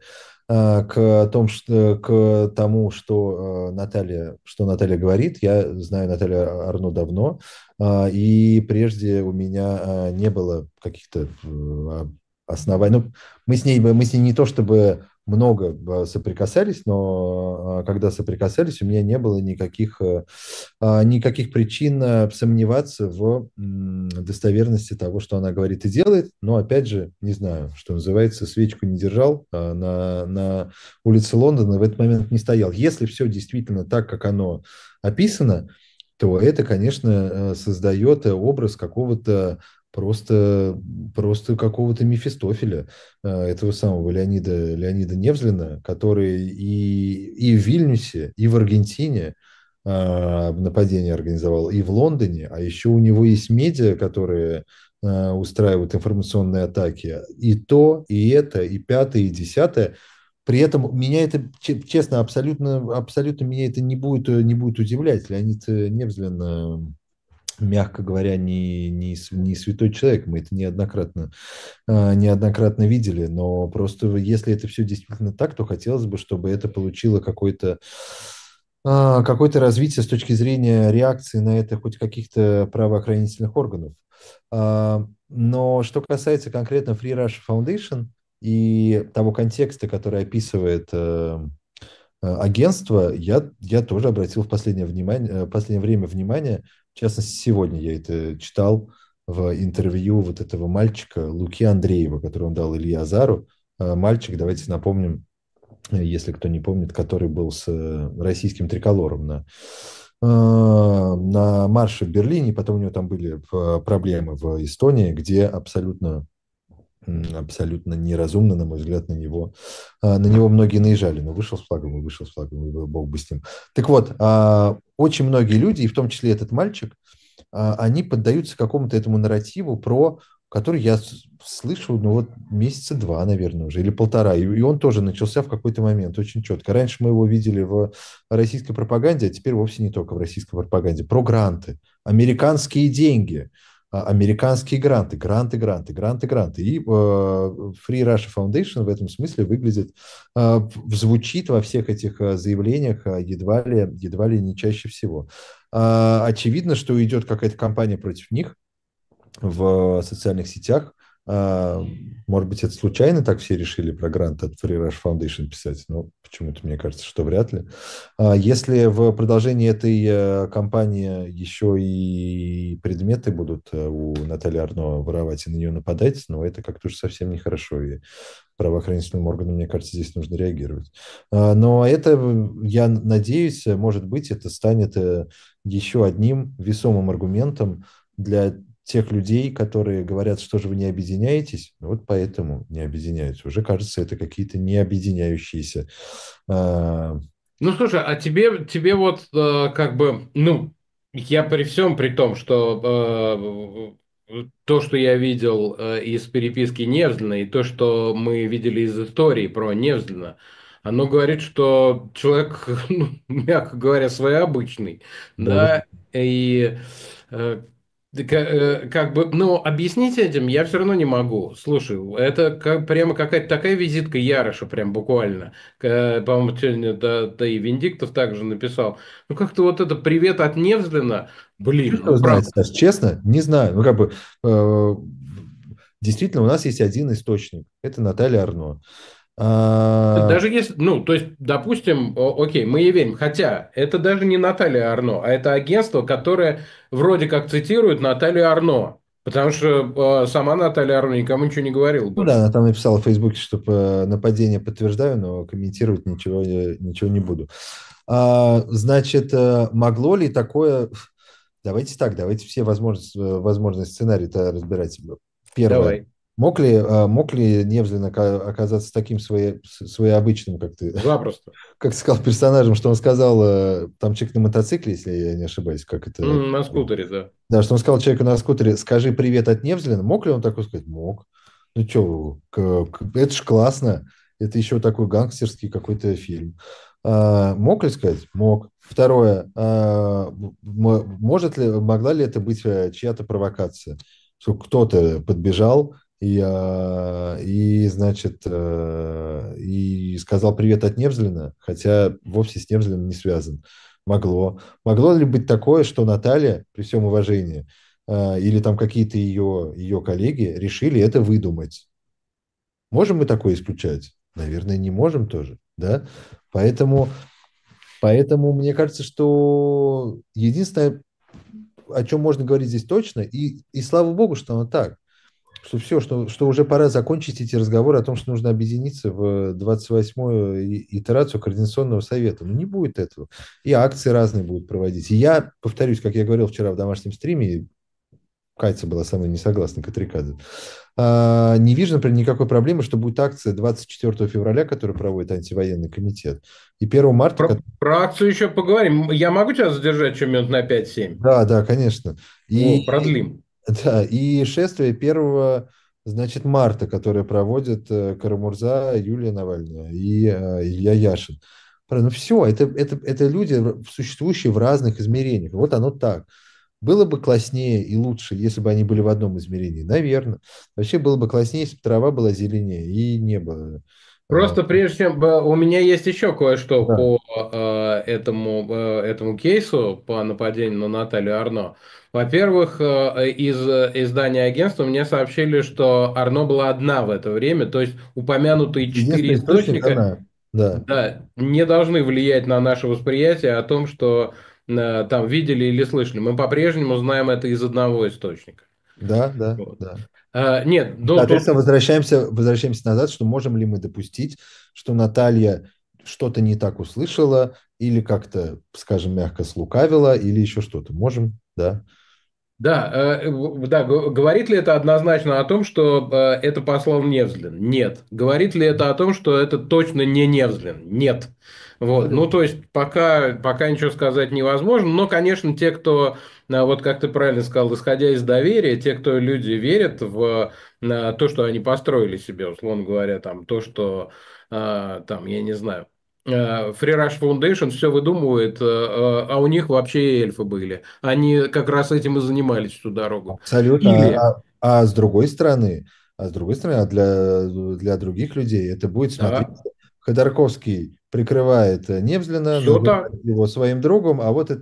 Speaker 2: к тому, что Наталья говорит. Я знаю Наталью Арну давно, и прежде у меня не было каких-то оснований. Ну, мы с ней не то чтобы много соприкасались, но когда соприкасались, у меня не было никаких причин сомневаться в достоверности того, что она говорит и делает. Но, опять же, не знаю, что называется, свечку не держал, на улице Лондона в этот момент не стоял. Если все действительно так, как оно описано, то это, конечно, создает образ какого-то просто какого-то Мефистофеля, этого самого Леонида Невзлина, который и в Вильнюсе, и в Аргентине нападение организовал, и в Лондоне, а еще у него есть медиа, которые устраивают информационные атаки. И то, и это, и пятое, и десятое. При этом меня это, честно, абсолютно меня это не будет удивлять. Леонид Невзлин, мягко говоря, не святой человек. Мы это неоднократно видели. Но просто если это все действительно так, то хотелось бы, чтобы это получило какое-то развитие с точки зрения реакции на это хоть каких-то правоохранительных органов. Но что касается конкретно Free Russia Foundation и того контекста, который описывает агентство, я тоже обратил в последнее время внимание, в частности, сегодня я это читал в интервью вот этого мальчика Луки Андреева, который он дал Илье Азару. Мальчик, давайте напомним, если кто не помнит, который был с российским триколором на марше в Берлине, потом у него там были проблемы в Эстонии, где абсолютно неразумно, на мой взгляд, на него многие наезжали, но вышел с флагом и вышел с флагом, и бог бы с ним. Так вот, очень многие люди, и в том числе этот мальчик, они поддаются какому-то этому нарративу, который я слышу, ну вот месяца два, наверное, уже, или полтора, и он тоже начался в какой-то момент очень четко. Раньше мы его видели в российской пропаганде, а теперь вовсе не только в российской пропаганде. Про гранты, американские деньги, американские гранты, гранты, гранты, гранты, гранты. И Free Russia Foundation в этом смысле выглядит, звучит во всех этих заявлениях едва ли не чаще всего. Очевидно, что идет какая-то кампания против них в социальных сетях. А, Может быть, это случайно так все решили про грант от Free Rush Foundation писать, но почему-то мне кажется, что вряд ли. Если в продолжении этой кампании еще и предметы будут у Натальи Арно воровать и на нее нападать, ну, это как-то уж совсем нехорошо, и правоохранительным органам, мне кажется, здесь нужно реагировать. Но это, я надеюсь, может быть, это станет еще одним весомым аргументом для тех людей, которые говорят, что же вы не объединяетесь, вот поэтому не объединяются. Уже кажется, это какие-то не объединяющиеся. А,
Speaker 1: Ну, слушай, а тебе вот как бы, ну, я при всем при том, что то, что я видел из переписки Невзлина, и то, что мы видели из истории про Невзлина, оно говорит, что человек, ну, мягко говоря, своеобычный,
Speaker 2: Да, да.
Speaker 1: да, и э, как бы, ну, объяснить этим я все равно не могу. Слушай, это прямо какая-то такая визитка Яроша, прям буквально. По-моему, сегодня да и Виндиктов также написал. Ну, как-то вот это «Привет от Невзлина», блин,
Speaker 2: Черт его
Speaker 1: ну,
Speaker 2: знает,
Speaker 1: правда.
Speaker 2: Саш, честно, не знаю. Ну, как бы, э, действительно, у нас есть один источник. Это Наталья Арно. А,
Speaker 1: Даже если, ну, то есть, допустим, окей, мы ей верим, хотя это даже не Наталья Арно, а это агентство, которое вроде как цитирует Наталью Арно, потому что сама Наталья Арно никому ничего не говорила
Speaker 2: ну да,
Speaker 1: больше.
Speaker 2: она там написала в Фейсбуке, что нападение подтверждаю, но комментировать ничего не буду. Значит, могло ли такое... Давайте так, давайте все возможные сценарии-то разбирать. Первое.
Speaker 1: Давай,
Speaker 2: Мог ли Невзлин оказаться таким своеобычным,
Speaker 1: запросто.
Speaker 2: как ты сказал, персонажем, что он сказал, там человек на мотоцикле, если я не ошибаюсь, как это...
Speaker 1: На скутере, да.
Speaker 2: Да, что он сказал человеку на скутере, скажи привет от Невзлина. Мог ли он такой сказать? Мог. Ну что, это ж классно. Это еще такой гангстерский какой-то фильм. Мог ли сказать? Мог. Второе. Могла ли это быть чья-то провокация? Что кто-то подбежал значит, и сказал привет от Невзлина, хотя вовсе с Невзлиным не связан. Могло. Могло ли быть такое, что Наталья, при всем уважении, или там какие-то ее коллеги решили это выдумать? Можем мы такое исключать? Наверное, не можем тоже, да? Поэтому, поэтому мне кажется, что единственное, о чем можно говорить здесь точно, и слава богу, что оно так, что все, что уже пора закончить эти разговоры о том, что нужно объединиться в 28-ю итерацию Координационного совета. Ну, не будет этого. И акции разные будут проводить. И я, повторюсь, как я говорил вчера в домашнем стриме, Катя была со мной не согласна, Катрикадзе, не вижу, например, никакой проблемы, что будет акция 24 февраля, которую проводит антивоенный комитет, и 1 марта,
Speaker 1: Про акцию еще поговорим. Я могу тебя задержать еще минут на 5-7?
Speaker 2: да, да, конечно.
Speaker 1: О,
Speaker 2: И,
Speaker 1: продлим.
Speaker 2: да, и шествие 1, значит, марта, которое проводят Карамурза, Юлия Навальная и Илья Яшин. Ну все, это люди, существующие в разных измерениях. Вот оно так. Было бы класснее и лучше, если бы они были в одном измерении. Наверное. Вообще было бы класснее, если бы трава была зеленее и небо. э,
Speaker 1: Просто прежде чем... у меня есть еще кое-что
Speaker 2: Да.
Speaker 1: по этому кейсу, по нападению на Наталью Арно. Во-первых, из издания агентства мне сообщили, что Арно была одна в это время, то есть упомянутые четыре
Speaker 2: Единственный источник
Speaker 1: источника,
Speaker 2: она. Да.
Speaker 1: да, не должны влиять на наше восприятие о том, что там видели или слышали. Мы по-прежнему знаем это из одного источника.
Speaker 2: Да, да,
Speaker 1: Вот.
Speaker 2: да.
Speaker 1: Нет, ну тут
Speaker 2: Соответственно, возвращаемся назад, что можем ли мы допустить, что Наталья что-то не так услышала или как-то, скажем, мягко слукавила или еще что-то. Можем, да.
Speaker 1: да, да, говорит ли это однозначно о том, что это послал Невзлин? Нет. Говорит ли это о том, что это точно не Невзлин? Нет. Вот. Ну, то есть, пока ничего сказать невозможно, но, конечно, те, кто, вот как ты правильно сказал, исходя из доверия, те, кто люди верят в то, что они построили себе, условно говоря, там, то, что, там, я не знаю, Free Rush Foundation все выдумывает, а у них вообще эльфы были. Они как раз этим и занимались всю дорогу.
Speaker 2: Абсолютно.
Speaker 1: Или,
Speaker 2: С другой стороны, для других людей это будет смотреть.
Speaker 1: да,
Speaker 2: Ходорковский прикрывает Невзлина,
Speaker 1: все
Speaker 2: называет
Speaker 1: так.
Speaker 2: его своим другом, а вот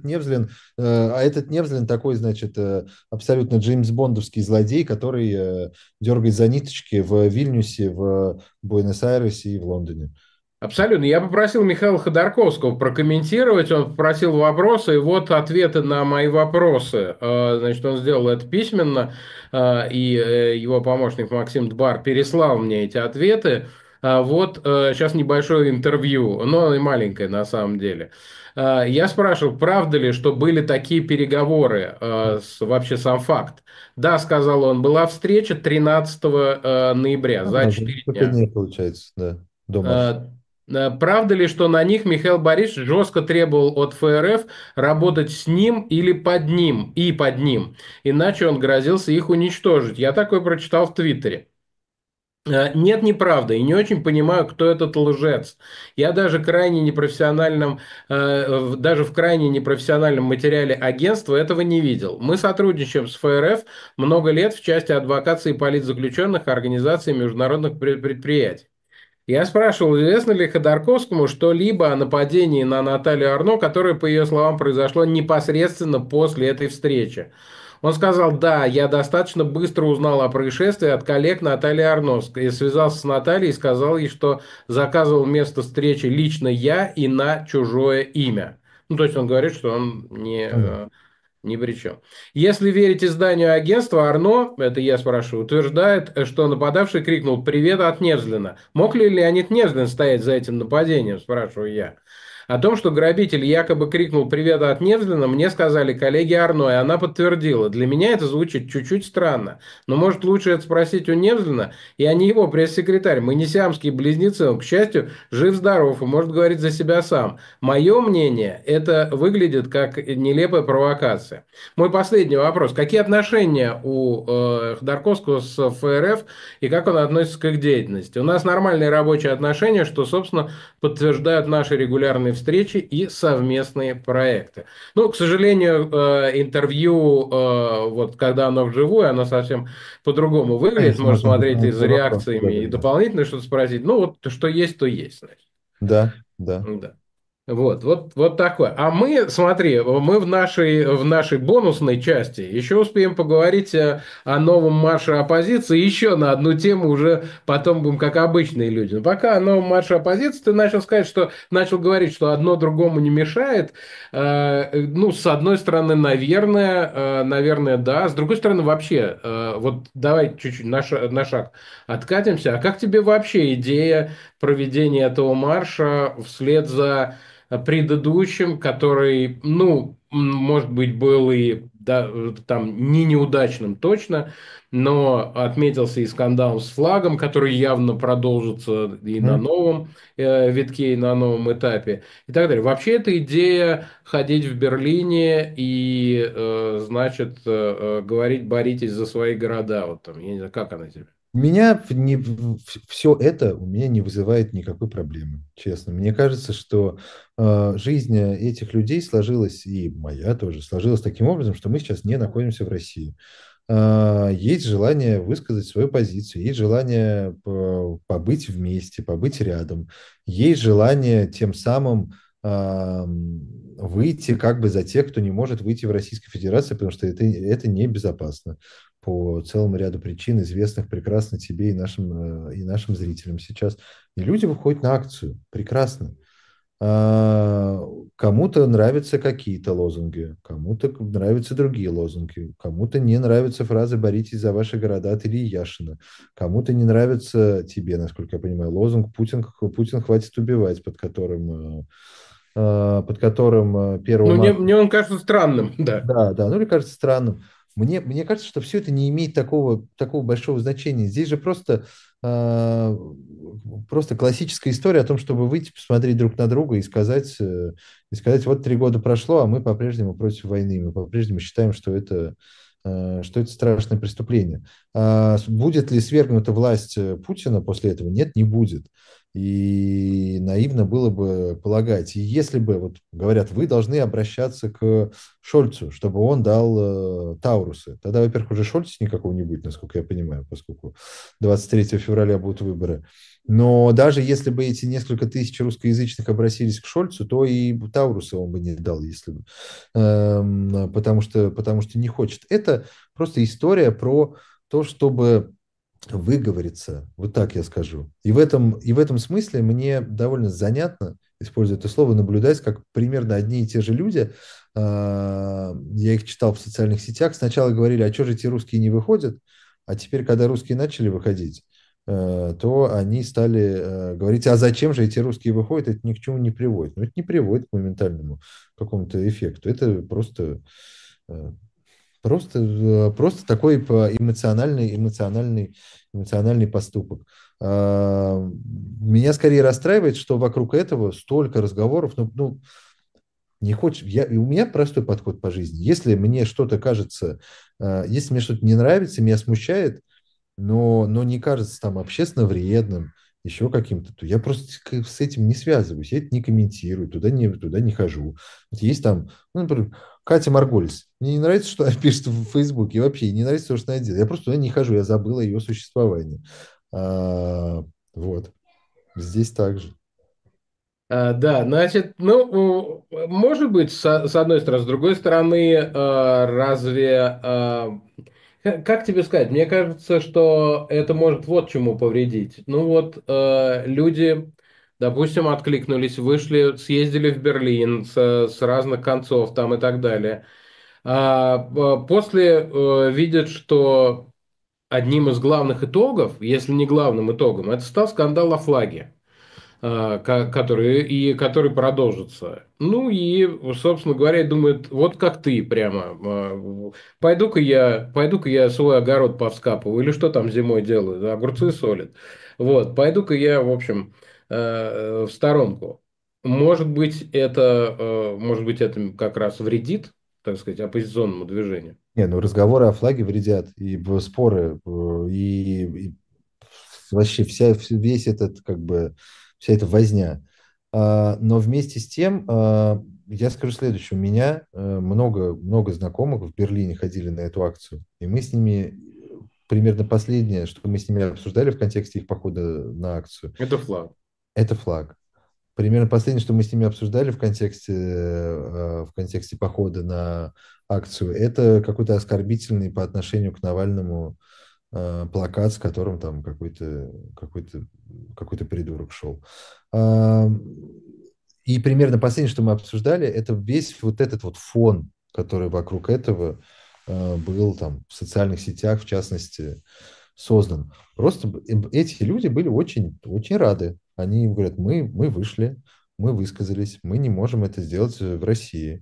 Speaker 2: этот Невзлин такой, значит, абсолютно Джеймс Бондовский злодей, который дергает за ниточки в Вильнюсе, в Буэнос-Айресе и в Лондоне.
Speaker 1: Абсолютно. Я попросил Михаила Ходорковского прокомментировать, он попросил вопросы, и вот ответы на мои вопросы. Значит, он сделал это письменно, и его помощник Максим Дбар переслал мне эти ответы. Вот сейчас небольшое интервью, но оно и маленькое на самом деле. Я спрашивал, правда ли, что были такие переговоры, вообще сам факт. Да, сказал он, была встреча 13 ноября, за
Speaker 2: За
Speaker 1: 4
Speaker 2: несколько
Speaker 1: дня.
Speaker 2: дней, получается, да, до марша.
Speaker 1: Э, Правда ли, что на них Михаил Борисович жестко требовал от ФРФ работать с ним или под ним, и под ним, иначе он грозился их уничтожить? Я такое прочитал в Твиттере. Нет, неправда, и не очень понимаю, кто этот лжец. Я даже крайне непрофессиональном, даже в крайне непрофессиональном материале агентства этого не видел. Мы сотрудничаем с ФРФ много лет в части адвокации политзаключенных организаций международных предприятий. Я спрашивал, известно ли Ходорковскому что-либо о нападении на Наталью Арно, которое, по ее словам, произошло непосредственно после этой встречи. Он сказал, да, я достаточно быстро узнал о происшествии от коллег Натальи Арно. И связался с Натальей и сказал ей, что заказывал место встречи лично я и на чужое имя. Ну, то есть он говорит, что он
Speaker 2: Понятно.
Speaker 1: ни при чем. Если верить изданию агентства, Арно, это я спрашиваю, утверждает, что нападавший крикнул «Привет от Невзлина». Мог ли Леонид Невзлин стоять за этим нападением, спрашиваю я. О том, что грабитель якобы крикнул «Привет от Невзлина», мне сказали коллеги Арно, и она подтвердила. Для меня это звучит чуть-чуть странно. Но может лучше это спросить у Невзлина, и не его пресс-секретарь. Мы не сиамские близнецы, он, к счастью, жив-здоров и может говорить за себя сам. Мое мнение, это выглядит как нелепая провокация. Мой последний вопрос. Какие отношения у Ходорковского с ФРФ и как он относится к их деятельности? У нас нормальные рабочие отношения, что, собственно, подтверждают наши регулярные встречи и совместные проекты. Ну, к сожалению, интервью, вот когда оно вживую, оно совсем по-другому выглядит.
Speaker 2: Конечно,
Speaker 1: Можно
Speaker 2: можно
Speaker 1: смотреть и за
Speaker 2: дополнительный вопрос. Да,
Speaker 1: реакциями,
Speaker 2: да,
Speaker 1: и
Speaker 2: да.
Speaker 1: дополнительно что-то спросить. Ну, вот что есть, то есть, значит.
Speaker 2: Да, да.
Speaker 1: Да. Вот такое. А мы, смотри, мы в нашей бонусной части еще успеем поговорить о новом марше оппозиции, еще на одну тему уже потом будем как обычные люди. Но пока о новом марше оппозиции ты начал говорить, что одно другому не мешает. Ну, с одной стороны, наверное, да. С другой стороны, вообще, вот давай чуть-чуть на шаг откатимся. А как тебе вообще идея проведения этого марша вслед за предыдущим, который, ну, может быть, был и да, там не неудачным точно, но отметился и скандал с флагом, который явно продолжится и на
Speaker 2: Мгм.
Speaker 1: новом витке, и на новом этапе, и так далее. Вообще, эта идея ходить в Берлине и, значит, говорить, боритесь за свои города, вот там, я не знаю, как она тебе?
Speaker 2: Все это у меня не вызывает никакой проблемы, честно. Мне кажется, что жизнь этих людей сложилась, и моя тоже, сложилась таким образом, что мы сейчас не находимся в России. Есть желание высказать свою позицию, есть желание побыть вместе, побыть рядом, есть желание тем самым выйти как бы за тех, кто не может выйти в Российской Федерации, потому что это небезопасно по целому ряду причин, известных прекрасно тебе и нашим зрителям сейчас. И люди выходят на акцию. Прекрасно. А, Кому-то нравятся какие-то лозунги, кому-то нравятся другие лозунги, кому-то не нравятся фразы «боритесь за ваши города» от Ильи Яшина, кому-то не нравится тебе, насколько я понимаю, лозунг «Путин хватит убивать», под которым 1
Speaker 1: Ну,
Speaker 2: марта.
Speaker 1: мне он кажется странным, да.
Speaker 2: Да, да, ну или кажется странным. Мне кажется, что все это не имеет такого большого значения. Здесь же а, просто классическая история о том, чтобы выйти, посмотреть друг на друга и сказать, вот 3 года прошло, а мы по-прежнему против войны, мы по-прежнему считаем, что это что это страшное преступление. Будет ли свергнута власть Путина после этого? Нет, не будет. И наивно было бы полагать. И если бы, вот говорят, вы должны обращаться к Шольцу, чтобы он дал Таурусы, тогда, во-первых, уже Шольца никакого не будет, насколько я понимаю, поскольку 23 февраля будут выборы. Но даже если бы эти несколько тысяч русскоязычных обратились к Шольцу, то и Тауруса он бы не дал, если бы, потому что не хочет. Это просто история про то, чтобы выговориться, вот так я скажу. И в этом смысле мне довольно занятно, используя это слово, наблюдать, как примерно одни и те же люди, я их читал в социальных сетях, сначала говорили, а что же эти русские не выходят, а теперь, когда русские начали выходить, то они стали говорить, а зачем же эти русские выходят, это ни к чему не приводит. Но это не приводит к моментальному какому-то эффекту. Это э, просто такой эмоциональный поступок. Меня скорее расстраивает, что вокруг этого столько разговоров. Ну, не хочешь. У меня простой подход по жизни. Если мне что-то кажется, если мне что-то не нравится, меня смущает, но не кажется там общественно вредным, еще каким-то, то я просто с этим не связываюсь, я это не комментирую, туда не хожу. Вот есть там, ну, например, Катя Маргольц. Мне не нравится, что она пишет в Фейсбуке, и вообще не нравится то, что она делает. Я просто туда не хожу, я забыл о ее существовании. А, вот. Здесь также.
Speaker 1: Да, значит, ну, может быть, с одной стороны, с другой стороны, разве, как тебе сказать, мне кажется, что это может вот чему повредить. Ну вот, люди, допустим, откликнулись, вышли, съездили в Берлин с разных концов там и так далее. После видят, что одним из главных итогов, если не главным итогом, это стал скандал о флаге, который продолжится. Ну и, собственно говоря, думает, вот как ты прямо, пойду-ка я свой огород повскапываю, или что там зимой делаю, огурцы солят. Вот, пойду-ка я, в общем, в сторонку. Может быть, это как раз вредит, так сказать, оппозиционному движению.
Speaker 2: Не, ну разговоры о флаге вредят, и споры, и вообще весь этот, как бы, вся эта возня. Но вместе с тем, я скажу следующее. У меня много знакомых в Берлине ходили на эту акцию, и мы с ними, примерно последнее, что мы с ними обсуждали в контексте их похода на акцию,
Speaker 1: Это флаг.
Speaker 2: это флаг. Примерно последнее, что мы с ними обсуждали в контексте похода на акцию, это какой-то оскорбительный по отношению к Навальному плакат, с которым там какой-то придурок шел. А, И примерно последнее, что мы обсуждали, это весь вот этот вот фон, который вокруг этого был там в социальных сетях, в частности, создан. Просто эти люди были очень, очень рады. Они говорят, мы вышли, мы высказались, мы не можем это сделать в России.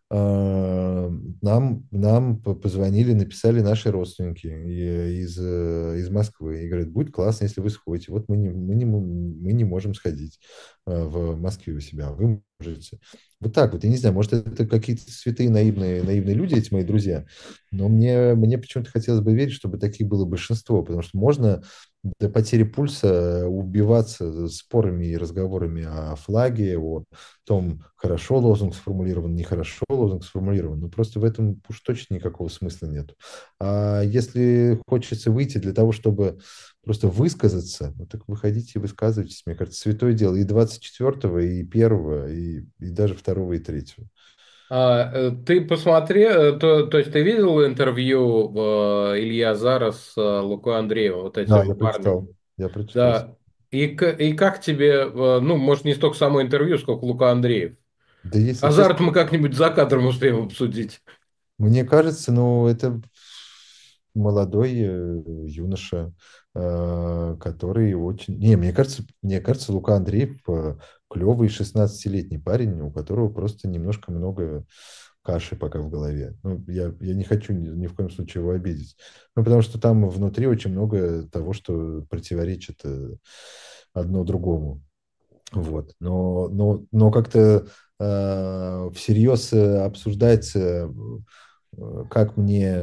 Speaker 2: Нам позвонили, написали наши родственники из Москвы и говорят, будет классно, если вы сходите. Вот мы не можем сходить в Москве у себя, а вы можете. Вот так вот, я не знаю, может, это какие-то святые наивные люди, эти мои друзья, но мне почему-то хотелось бы верить, чтобы таких было большинство, потому что можно до потери пульса убиваться спорами и разговорами о флаге, о том, хорошо лозунг сформулирован, нехорошо лозунг сформулирован. Но просто в этом уж точно никакого смысла нет. А если хочется выйти для того, чтобы просто высказаться, ну так выходите и высказывайтесь. Мне кажется, святое дело и 24-го, и 1-го, и даже 2-го, и 3-го.
Speaker 1: Ты посмотри, то есть ты видел интервью Илья Зара с Лукой Андреевым, вот
Speaker 2: Да,
Speaker 1: этим
Speaker 2: я
Speaker 1: парнем?
Speaker 2: прочитал. Я прочитал.
Speaker 1: Да. И как тебе, ну, может, не столько само интервью, сколько Лука Андреев?
Speaker 2: Да, если честно,
Speaker 1: Азарт мы как-нибудь за кадром успеем обсудить.
Speaker 2: мне кажется, ну, это молодой юноша, который очень... Не, мне кажется, Лука Андреев клевый 16-летний парень, у которого просто немножко много каши пока в голове. Ну, я не хочу ни в коем случае его обидеть. Ну, потому что там внутри очень много того, что противоречит одно другому. Вот. Но как-то всерьез обсуждать как мне,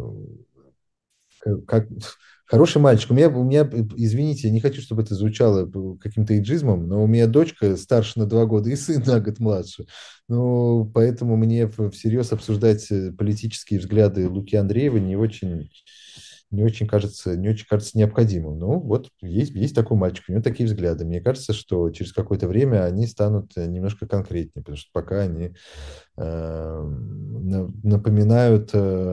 Speaker 2: как хороший мальчик. У меня, извините, я не хочу, чтобы это звучало каким-то эйджизмом, но у меня дочка старше на 2 года и сын на год младше. Ну, поэтому мне всерьез обсуждать политические взгляды Луки Андреева не очень кажется необходимым. Ну, вот есть такой мальчик, у него такие взгляды. Мне кажется, что через какое-то время они станут немножко конкретнее, потому что пока они напоминают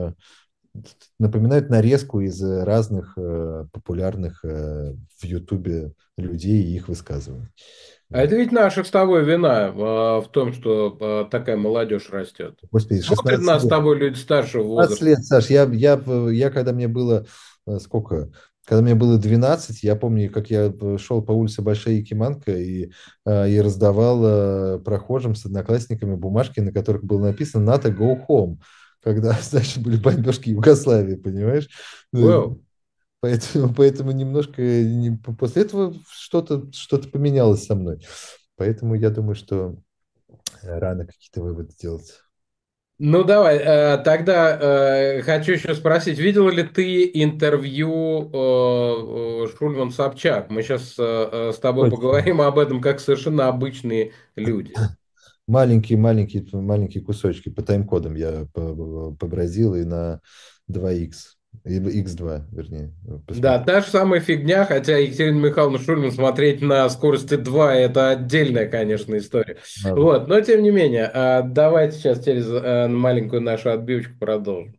Speaker 2: нарезку из разных популярных в Ютубе людей и их высказываний.
Speaker 1: А это
Speaker 2: Вот.
Speaker 1: ведь наша с тобой вина в том, что такая молодежь растет.
Speaker 2: Господи,
Speaker 1: Смотрят
Speaker 2: 16
Speaker 1: нас с
Speaker 2: лет.
Speaker 1: тобой люди старшего
Speaker 2: 15
Speaker 1: возраста.
Speaker 2: лет, Саш, я когда мне было сколько? Когда мне было 12, я помню, как я шел по улице Большая Якиманка и раздавал прохожим с одноклассниками бумажки, на которых было написано «НАТО, go home», когда, значит, были бомбежки Югославии, понимаешь?
Speaker 1: Вау.
Speaker 2: Поэтому немножко после этого что-то поменялось со мной. Поэтому я думаю, что рано какие-то выводы делать.
Speaker 1: Ну давай, тогда хочу еще спросить, видел ли ты интервью Шульман-Собчак? Мы сейчас с тобой
Speaker 2: Точно.
Speaker 1: поговорим об этом как совершенно обычные люди.
Speaker 2: Маленькие кусочки по тайм-кодам я побразил и на 2х, и x2, вернее,
Speaker 1: Да,
Speaker 2: посмотрел.
Speaker 1: та же самая фигня, хотя Екатерина Михайловна Шульман смотреть на скорости 2 это отдельная, конечно, история.
Speaker 2: Ладно.
Speaker 1: Вот, но тем не менее, давайте сейчас через маленькую нашу отбивочку продолжим.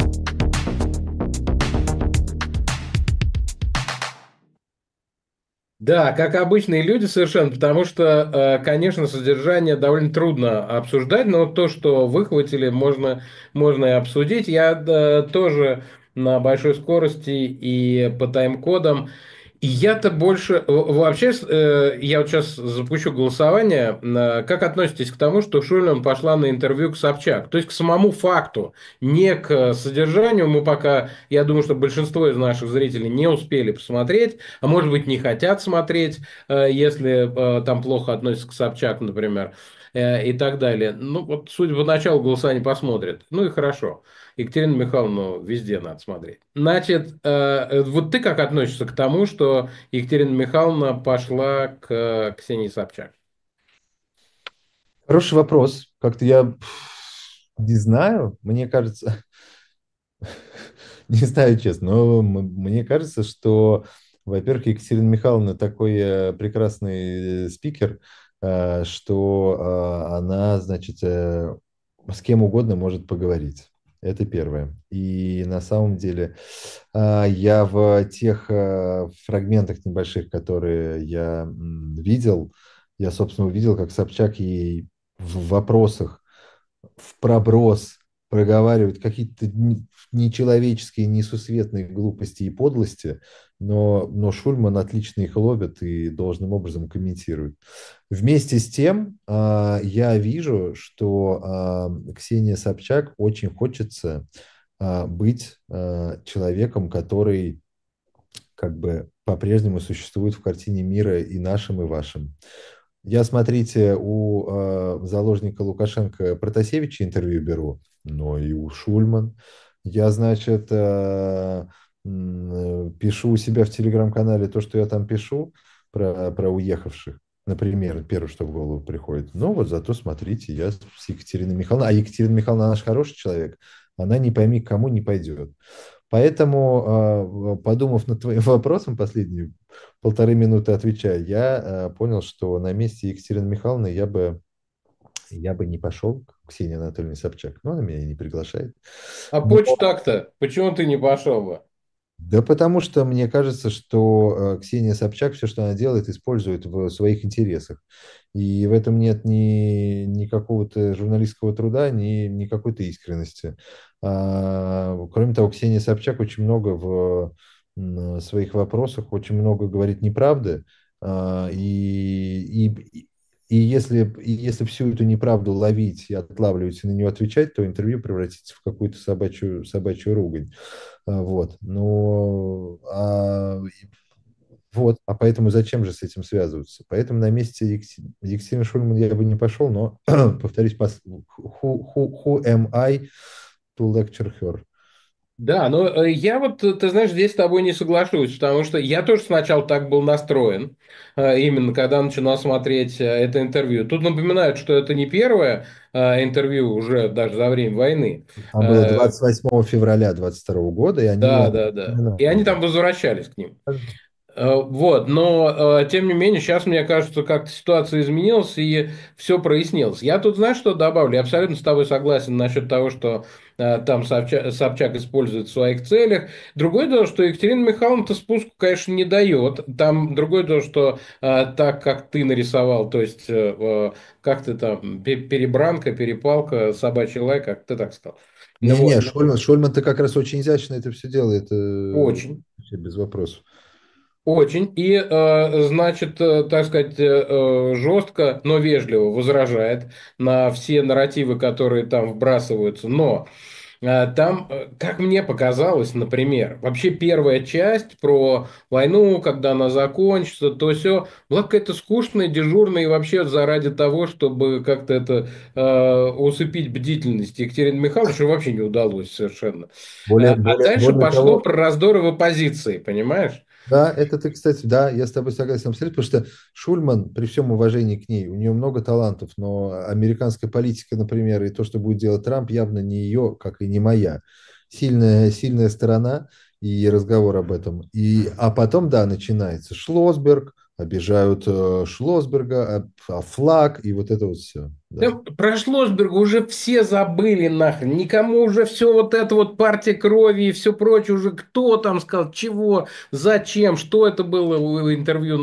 Speaker 1: Да, как обычные люди совершенно, потому что, конечно, содержание довольно трудно обсуждать, но то, что выхватили, можно и обсудить. Я тоже на большой скорости и по тайм-кодам. И я-то больше... Вообще, я вот сейчас запущу голосование. Как относитесь к тому, что Шульман пошла на интервью к Собчак? То есть к самому факту, не к содержанию. Мы пока, я думаю, что большинство из наших зрителей не успели посмотреть, а может быть не хотят смотреть, если там плохо относятся к Собчак, например, и так далее. Ну вот, судя по началу, голосование посмотрят. Ну и хорошо. Екатерину Михайловну везде надо смотреть. Значит, вот ты как относишься к тому, что Екатерина Михайловна пошла к Ксении Собчак?
Speaker 2: Хороший вопрос. Как-то я не знаю, мне кажется, не знаю честно, но мне кажется, что, во-первых, Екатерина Михайловна такой прекрасный спикер, что она, значит, с кем угодно может поговорить. Это первое. И на самом деле я в тех фрагментах небольших, которые я видел, я, собственно, увидел, как Собчак ей в вопросах в проброс проговаривают какие-то нечеловеческие, несусветные глупости и подлости, но Шульман отлично их ловит и должным образом комментирует. Вместе с тем, я вижу, что Ксения Собчак очень хочется быть человеком, который как бы по-прежнему существует в картине мира и нашем, и вашем. Я, смотрите, у заложника Лукашенко Протасевича интервью беру, но и у Шульман. Я, значит, пишу у себя в телеграм-канале то, что я там пишу про уехавших. Например, первое, что в голову приходит. Ну вот зато смотрите, я с Екатериной Михайловной. А Екатерина Михайловна наш хороший человек. Она не пойми к кому не пойдет. Поэтому, подумав над твоим вопросом последние 1,5 минуты отвечая, я понял, что на месте Екатерины Михайловны я бы не пошел к Ксении Анатольевне Собчак, но она меня и не приглашает.
Speaker 1: А
Speaker 2: Но
Speaker 1: почему так-то? Почему ты не пошел бы?
Speaker 2: да потому что мне кажется, что Ксения Собчак все, что она делает, использует в своих интересах. И в этом нет ни какого-то журналистского труда, ни какой-то искренности. Кроме того, Ксения Собчак очень много в своих вопросах, очень много говорит неправды. А, И, и если всю эту неправду ловить и отлавливать и на нее отвечать, то интервью превратится в какую-то собачью ругань. Вот. А поэтому зачем же с этим связываться? Поэтому на месте Екатерины Шульман я бы не пошел, но, повторюсь, who am I to lecture her.
Speaker 1: Да, но я вот, ты знаешь, здесь с тобой не соглашусь, потому что я тоже сначала так был настроен, именно когда начинал смотреть это интервью. Тут напоминают, что это не первое интервью уже даже за время войны.
Speaker 2: Там было
Speaker 1: Э,
Speaker 2: 28 февраля 22 года, и они
Speaker 1: Да, да, да. И они
Speaker 2: упоминали.
Speaker 1: там возвращались к ним. Вот, но тем не менее, сейчас, мне кажется, как-то ситуация изменилась и все прояснилось. Я тут, знаешь, что добавлю? Я абсолютно с тобой согласен насчет того, что там Собчак использует в своих целях. Другое дело, что Екатерина Михайловна-то спуску, конечно, не дает. Там другое дело, что так, как ты нарисовал, то есть, как ты там, перебранка, перепалка, собачий лай, как ты так сказал. Ну вот,
Speaker 2: Не-не, Шульман-то как раз очень изящно это все делает,
Speaker 1: очень.
Speaker 2: вообще без вопросов.
Speaker 1: Очень. И, значит, так сказать, жестко, но вежливо возражает на все нарративы, которые там вбрасываются. Но там, как мне показалось, например, вообще первая часть про войну, когда она закончится, то все, была какая-то скучная, дежурная и вообще заради того, чтобы как-то это усыпить бдительность Екатерины Михайловны, что вообще не удалось совершенно. А дальше
Speaker 2: Более
Speaker 1: пошло
Speaker 2: того,
Speaker 1: про раздоры в оппозиции, понимаешь?
Speaker 2: да, это ты, кстати, да, я с тобой согласен абсолютно, потому что Шульман, при всем уважении к ней, у нее много талантов, но американская политика, например, и то, что будет делать Трамп, явно не ее, как и не моя. Сильная сторона и разговор об этом. А потом, да, начинается Шлосберг, обижают Шлосберга, а флаг, и вот это вот все.
Speaker 1: Да,
Speaker 2: Да.
Speaker 1: про Шлосберга уже все забыли нахрен. Никому уже все вот это вот партия крови и все прочее уже кто там сказал, чего, зачем, что это было в интервью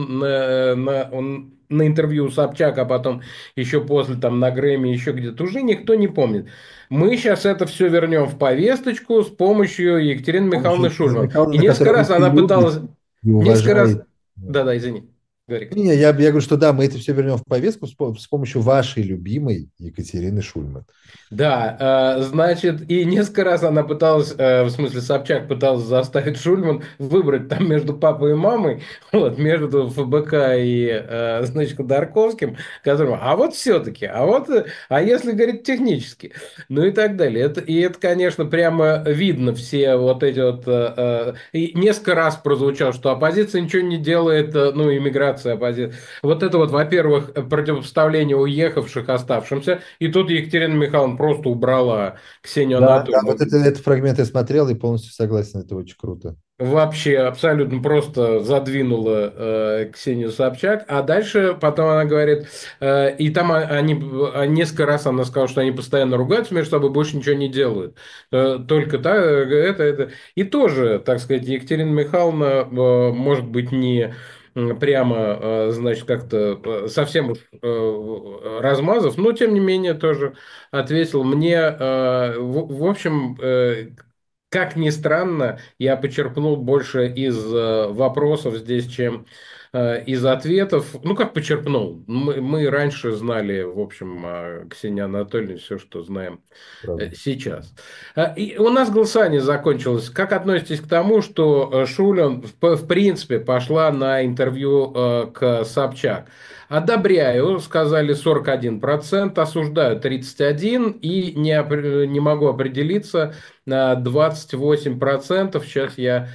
Speaker 1: на интервью у Собчак, а потом еще после там на Грэмми, еще где-то. Уже никто не помнит. Мы сейчас это все вернем в повесточку с помощью Екатерины
Speaker 2: С помощью
Speaker 1: Михайловны
Speaker 2: Екатерины
Speaker 1: Шульман. И
Speaker 2: Михайловны,
Speaker 1: несколько
Speaker 2: которую вы
Speaker 1: раз
Speaker 2: все
Speaker 1: она
Speaker 2: любите
Speaker 1: пыталась,
Speaker 2: и
Speaker 1: несколько раз,
Speaker 2: уважаете.
Speaker 1: да-да, извини, Гарик.
Speaker 2: Я говорю, что да, мы это все вернем в повестку с помощью вашей любимой Екатерины Шульман.
Speaker 1: Да, значит, и несколько раз она пыталась, в смысле Собчак пыталась заставить Шульман выбрать там между папой и мамой, вот, между ФБК и, значит, Ходорковским, которым, а вот все-таки, а вот, а если, говорит, технически, ну и так далее. И это, конечно, прямо видно все вот эти вот, и несколько раз прозвучало, что оппозиция ничего не делает, ну, иммиграция оппозиции. Вот это вот, во-первых, противопоставление уехавших оставшимся, и тут Екатерина Михайловна просто убрала Ксению
Speaker 2: Да, да,
Speaker 1: Анатольевну.
Speaker 2: вот этот фрагмент я смотрел и полностью согласен, это очень круто.
Speaker 1: Вообще абсолютно просто задвинула Ксению Собчак, а дальше потом она говорит, и там они несколько раз она сказала, что они постоянно ругаются между собой, больше ничего не делают, только так, это. И тоже, так сказать, Екатерина Михайловна, может быть, не прямо, значит, как-то совсем уж размазав, но тем не менее тоже ответил мне, в общем, как ни странно, я почерпнул больше из вопросов здесь, чем из ответов. Ну, как почерпнул? Мы раньше знали, в общем, о Ксении Анатольевне все, что знаем
Speaker 2: Правда.
Speaker 1: сейчас. И у нас голосование закончилось. Как относитесь к тому, что Шулин, в принципе, пошла на интервью к Собчак? Одобряю, сказали 41%, осуждаю 31% и не могу определиться на 28%. Сейчас я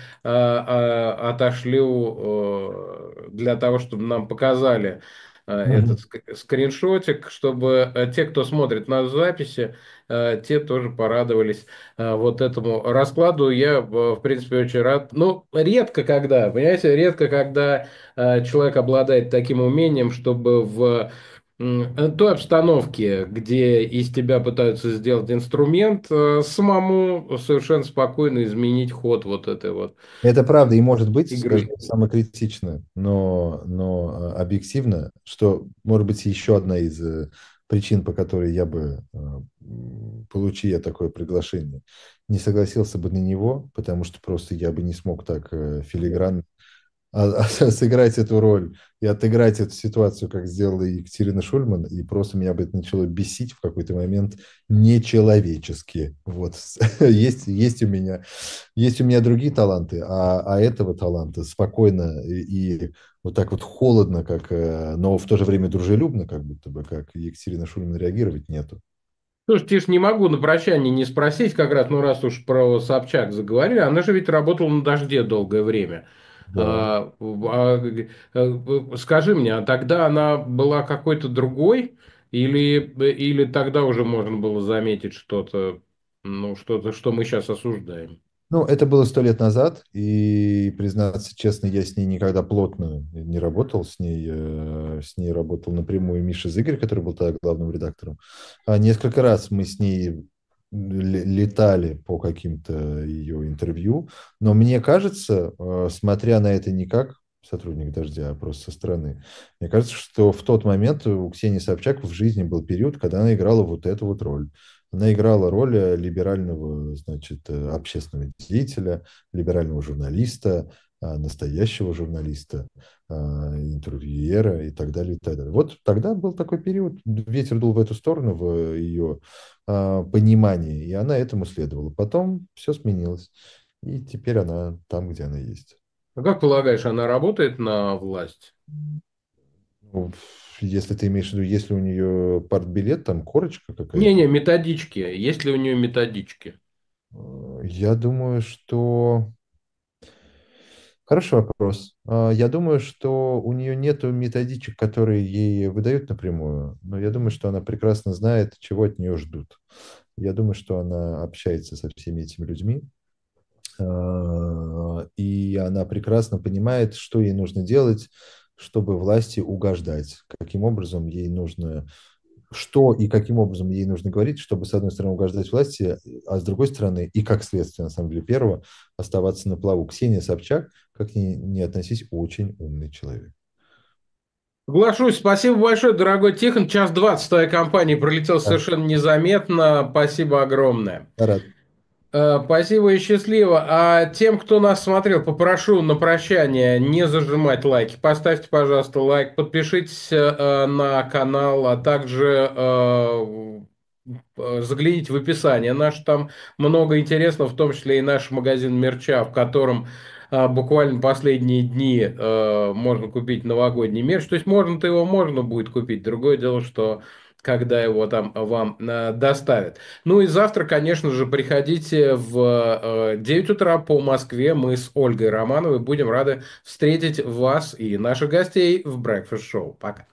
Speaker 1: отошлю для того, чтобы нам показали этот
Speaker 2: Мгм.
Speaker 1: скриншотик, чтобы те, кто смотрит на записи, те тоже порадовались вот этому раскладу. Я, в принципе, очень рад. Ну, редко когда, понимаете, редко когда человек обладает таким умением, чтобы в той обстановке, где из тебя пытаются сделать инструмент, самому совершенно спокойно изменить ход вот этой вот
Speaker 2: Это правда, и может быть, скажу
Speaker 1: игры.
Speaker 2: самокритично, но объективно, что может быть еще одна из причин, по которой я бы, получи я такое приглашение, не согласился бы на него, потому что просто я бы не смог так филигранно сыграть эту роль и отыграть эту ситуацию, как сделала Екатерина Шульман, и просто меня бы это начало бесить в какой-то момент нечеловечески. Вот. Есть у меня другие таланты, а этого таланта спокойно и вот так вот холодно, но в то же время дружелюбно, как будто бы, как Екатерина Шульман, реагировать нету.
Speaker 1: Слушай, Тиш, не могу на прощание не спросить, как раз, ну раз уж про Собчак заговорили, она же ведь работала на «Дожде» долгое время.
Speaker 2: Да.
Speaker 1: Скажи мне, а тогда она была какой-то другой, или тогда уже можно было заметить что-то, ну, что-то, что мы сейчас осуждаем?
Speaker 2: Ну, это было 100 лет назад, и, признаться честно, я с ней никогда плотно не работал, с ней работал напрямую Миша Зыгорь, который был тогда главным редактором. А несколько раз мы с ней летали по каким-то ее интервью, но мне кажется, смотря на это не как сотрудник «Дождя», а просто со стороны, мне кажется, что в тот момент у Ксении Собчак в жизни был период, когда она играла вот эту вот роль. Она играла роль либерального, значит, общественного деятеля, либерального журналиста, настоящего журналиста, интервьюера и так далее, и так далее. Вот тогда был такой период, ветер дул в эту сторону, в ее понимании, и она этому следовала. Потом все сменилось, и теперь она там, где она есть.
Speaker 1: А как полагаешь, она работает на власть?
Speaker 2: Ну, если ты имеешь в виду, если у нее партбилет, там корочка
Speaker 1: Не-не,
Speaker 2: какая-то,
Speaker 1: методички. Есть ли у нее методички?
Speaker 2: я думаю, что хороший вопрос. Я думаю, что у нее нет методичек, которые ей выдают напрямую, но я думаю, что она прекрасно знает, чего от нее ждут. Я думаю, что она общается со всеми этими людьми, и она прекрасно понимает, что ей нужно делать, чтобы власти угождать, каким образом ей нужно что и каким образом ей нужно говорить, чтобы, с одной стороны, угождать власти, а с другой стороны, и как следствие, на самом деле, первого, оставаться на плаву. Ксения Собчак, как ни не относись, очень умный человек.
Speaker 1: Соглашусь. Спасибо большое, дорогой Тихон. Час 20 твоей компании пролетел
Speaker 2: Да,
Speaker 1: совершенно незаметно. Спасибо огромное.
Speaker 2: рад.
Speaker 1: Спасибо и счастливо. А тем, кто нас смотрел, попрошу на прощание не зажимать лайки. Поставьте, пожалуйста, лайк, подпишитесь на канал, а также загляните в описание. Наш там много интересного, в том числе и наш магазин мерча, в котором буквально последние дни можно купить новогодний мерч. То есть можно-то его можно будет купить. Другое дело, что когда его там вам доставят. Ну и завтра, конечно же, приходите в 9 утра по Москве. Мы с Ольгой Романовой будем рады встретить вас и наших гостей в Breakfast Show. Пока.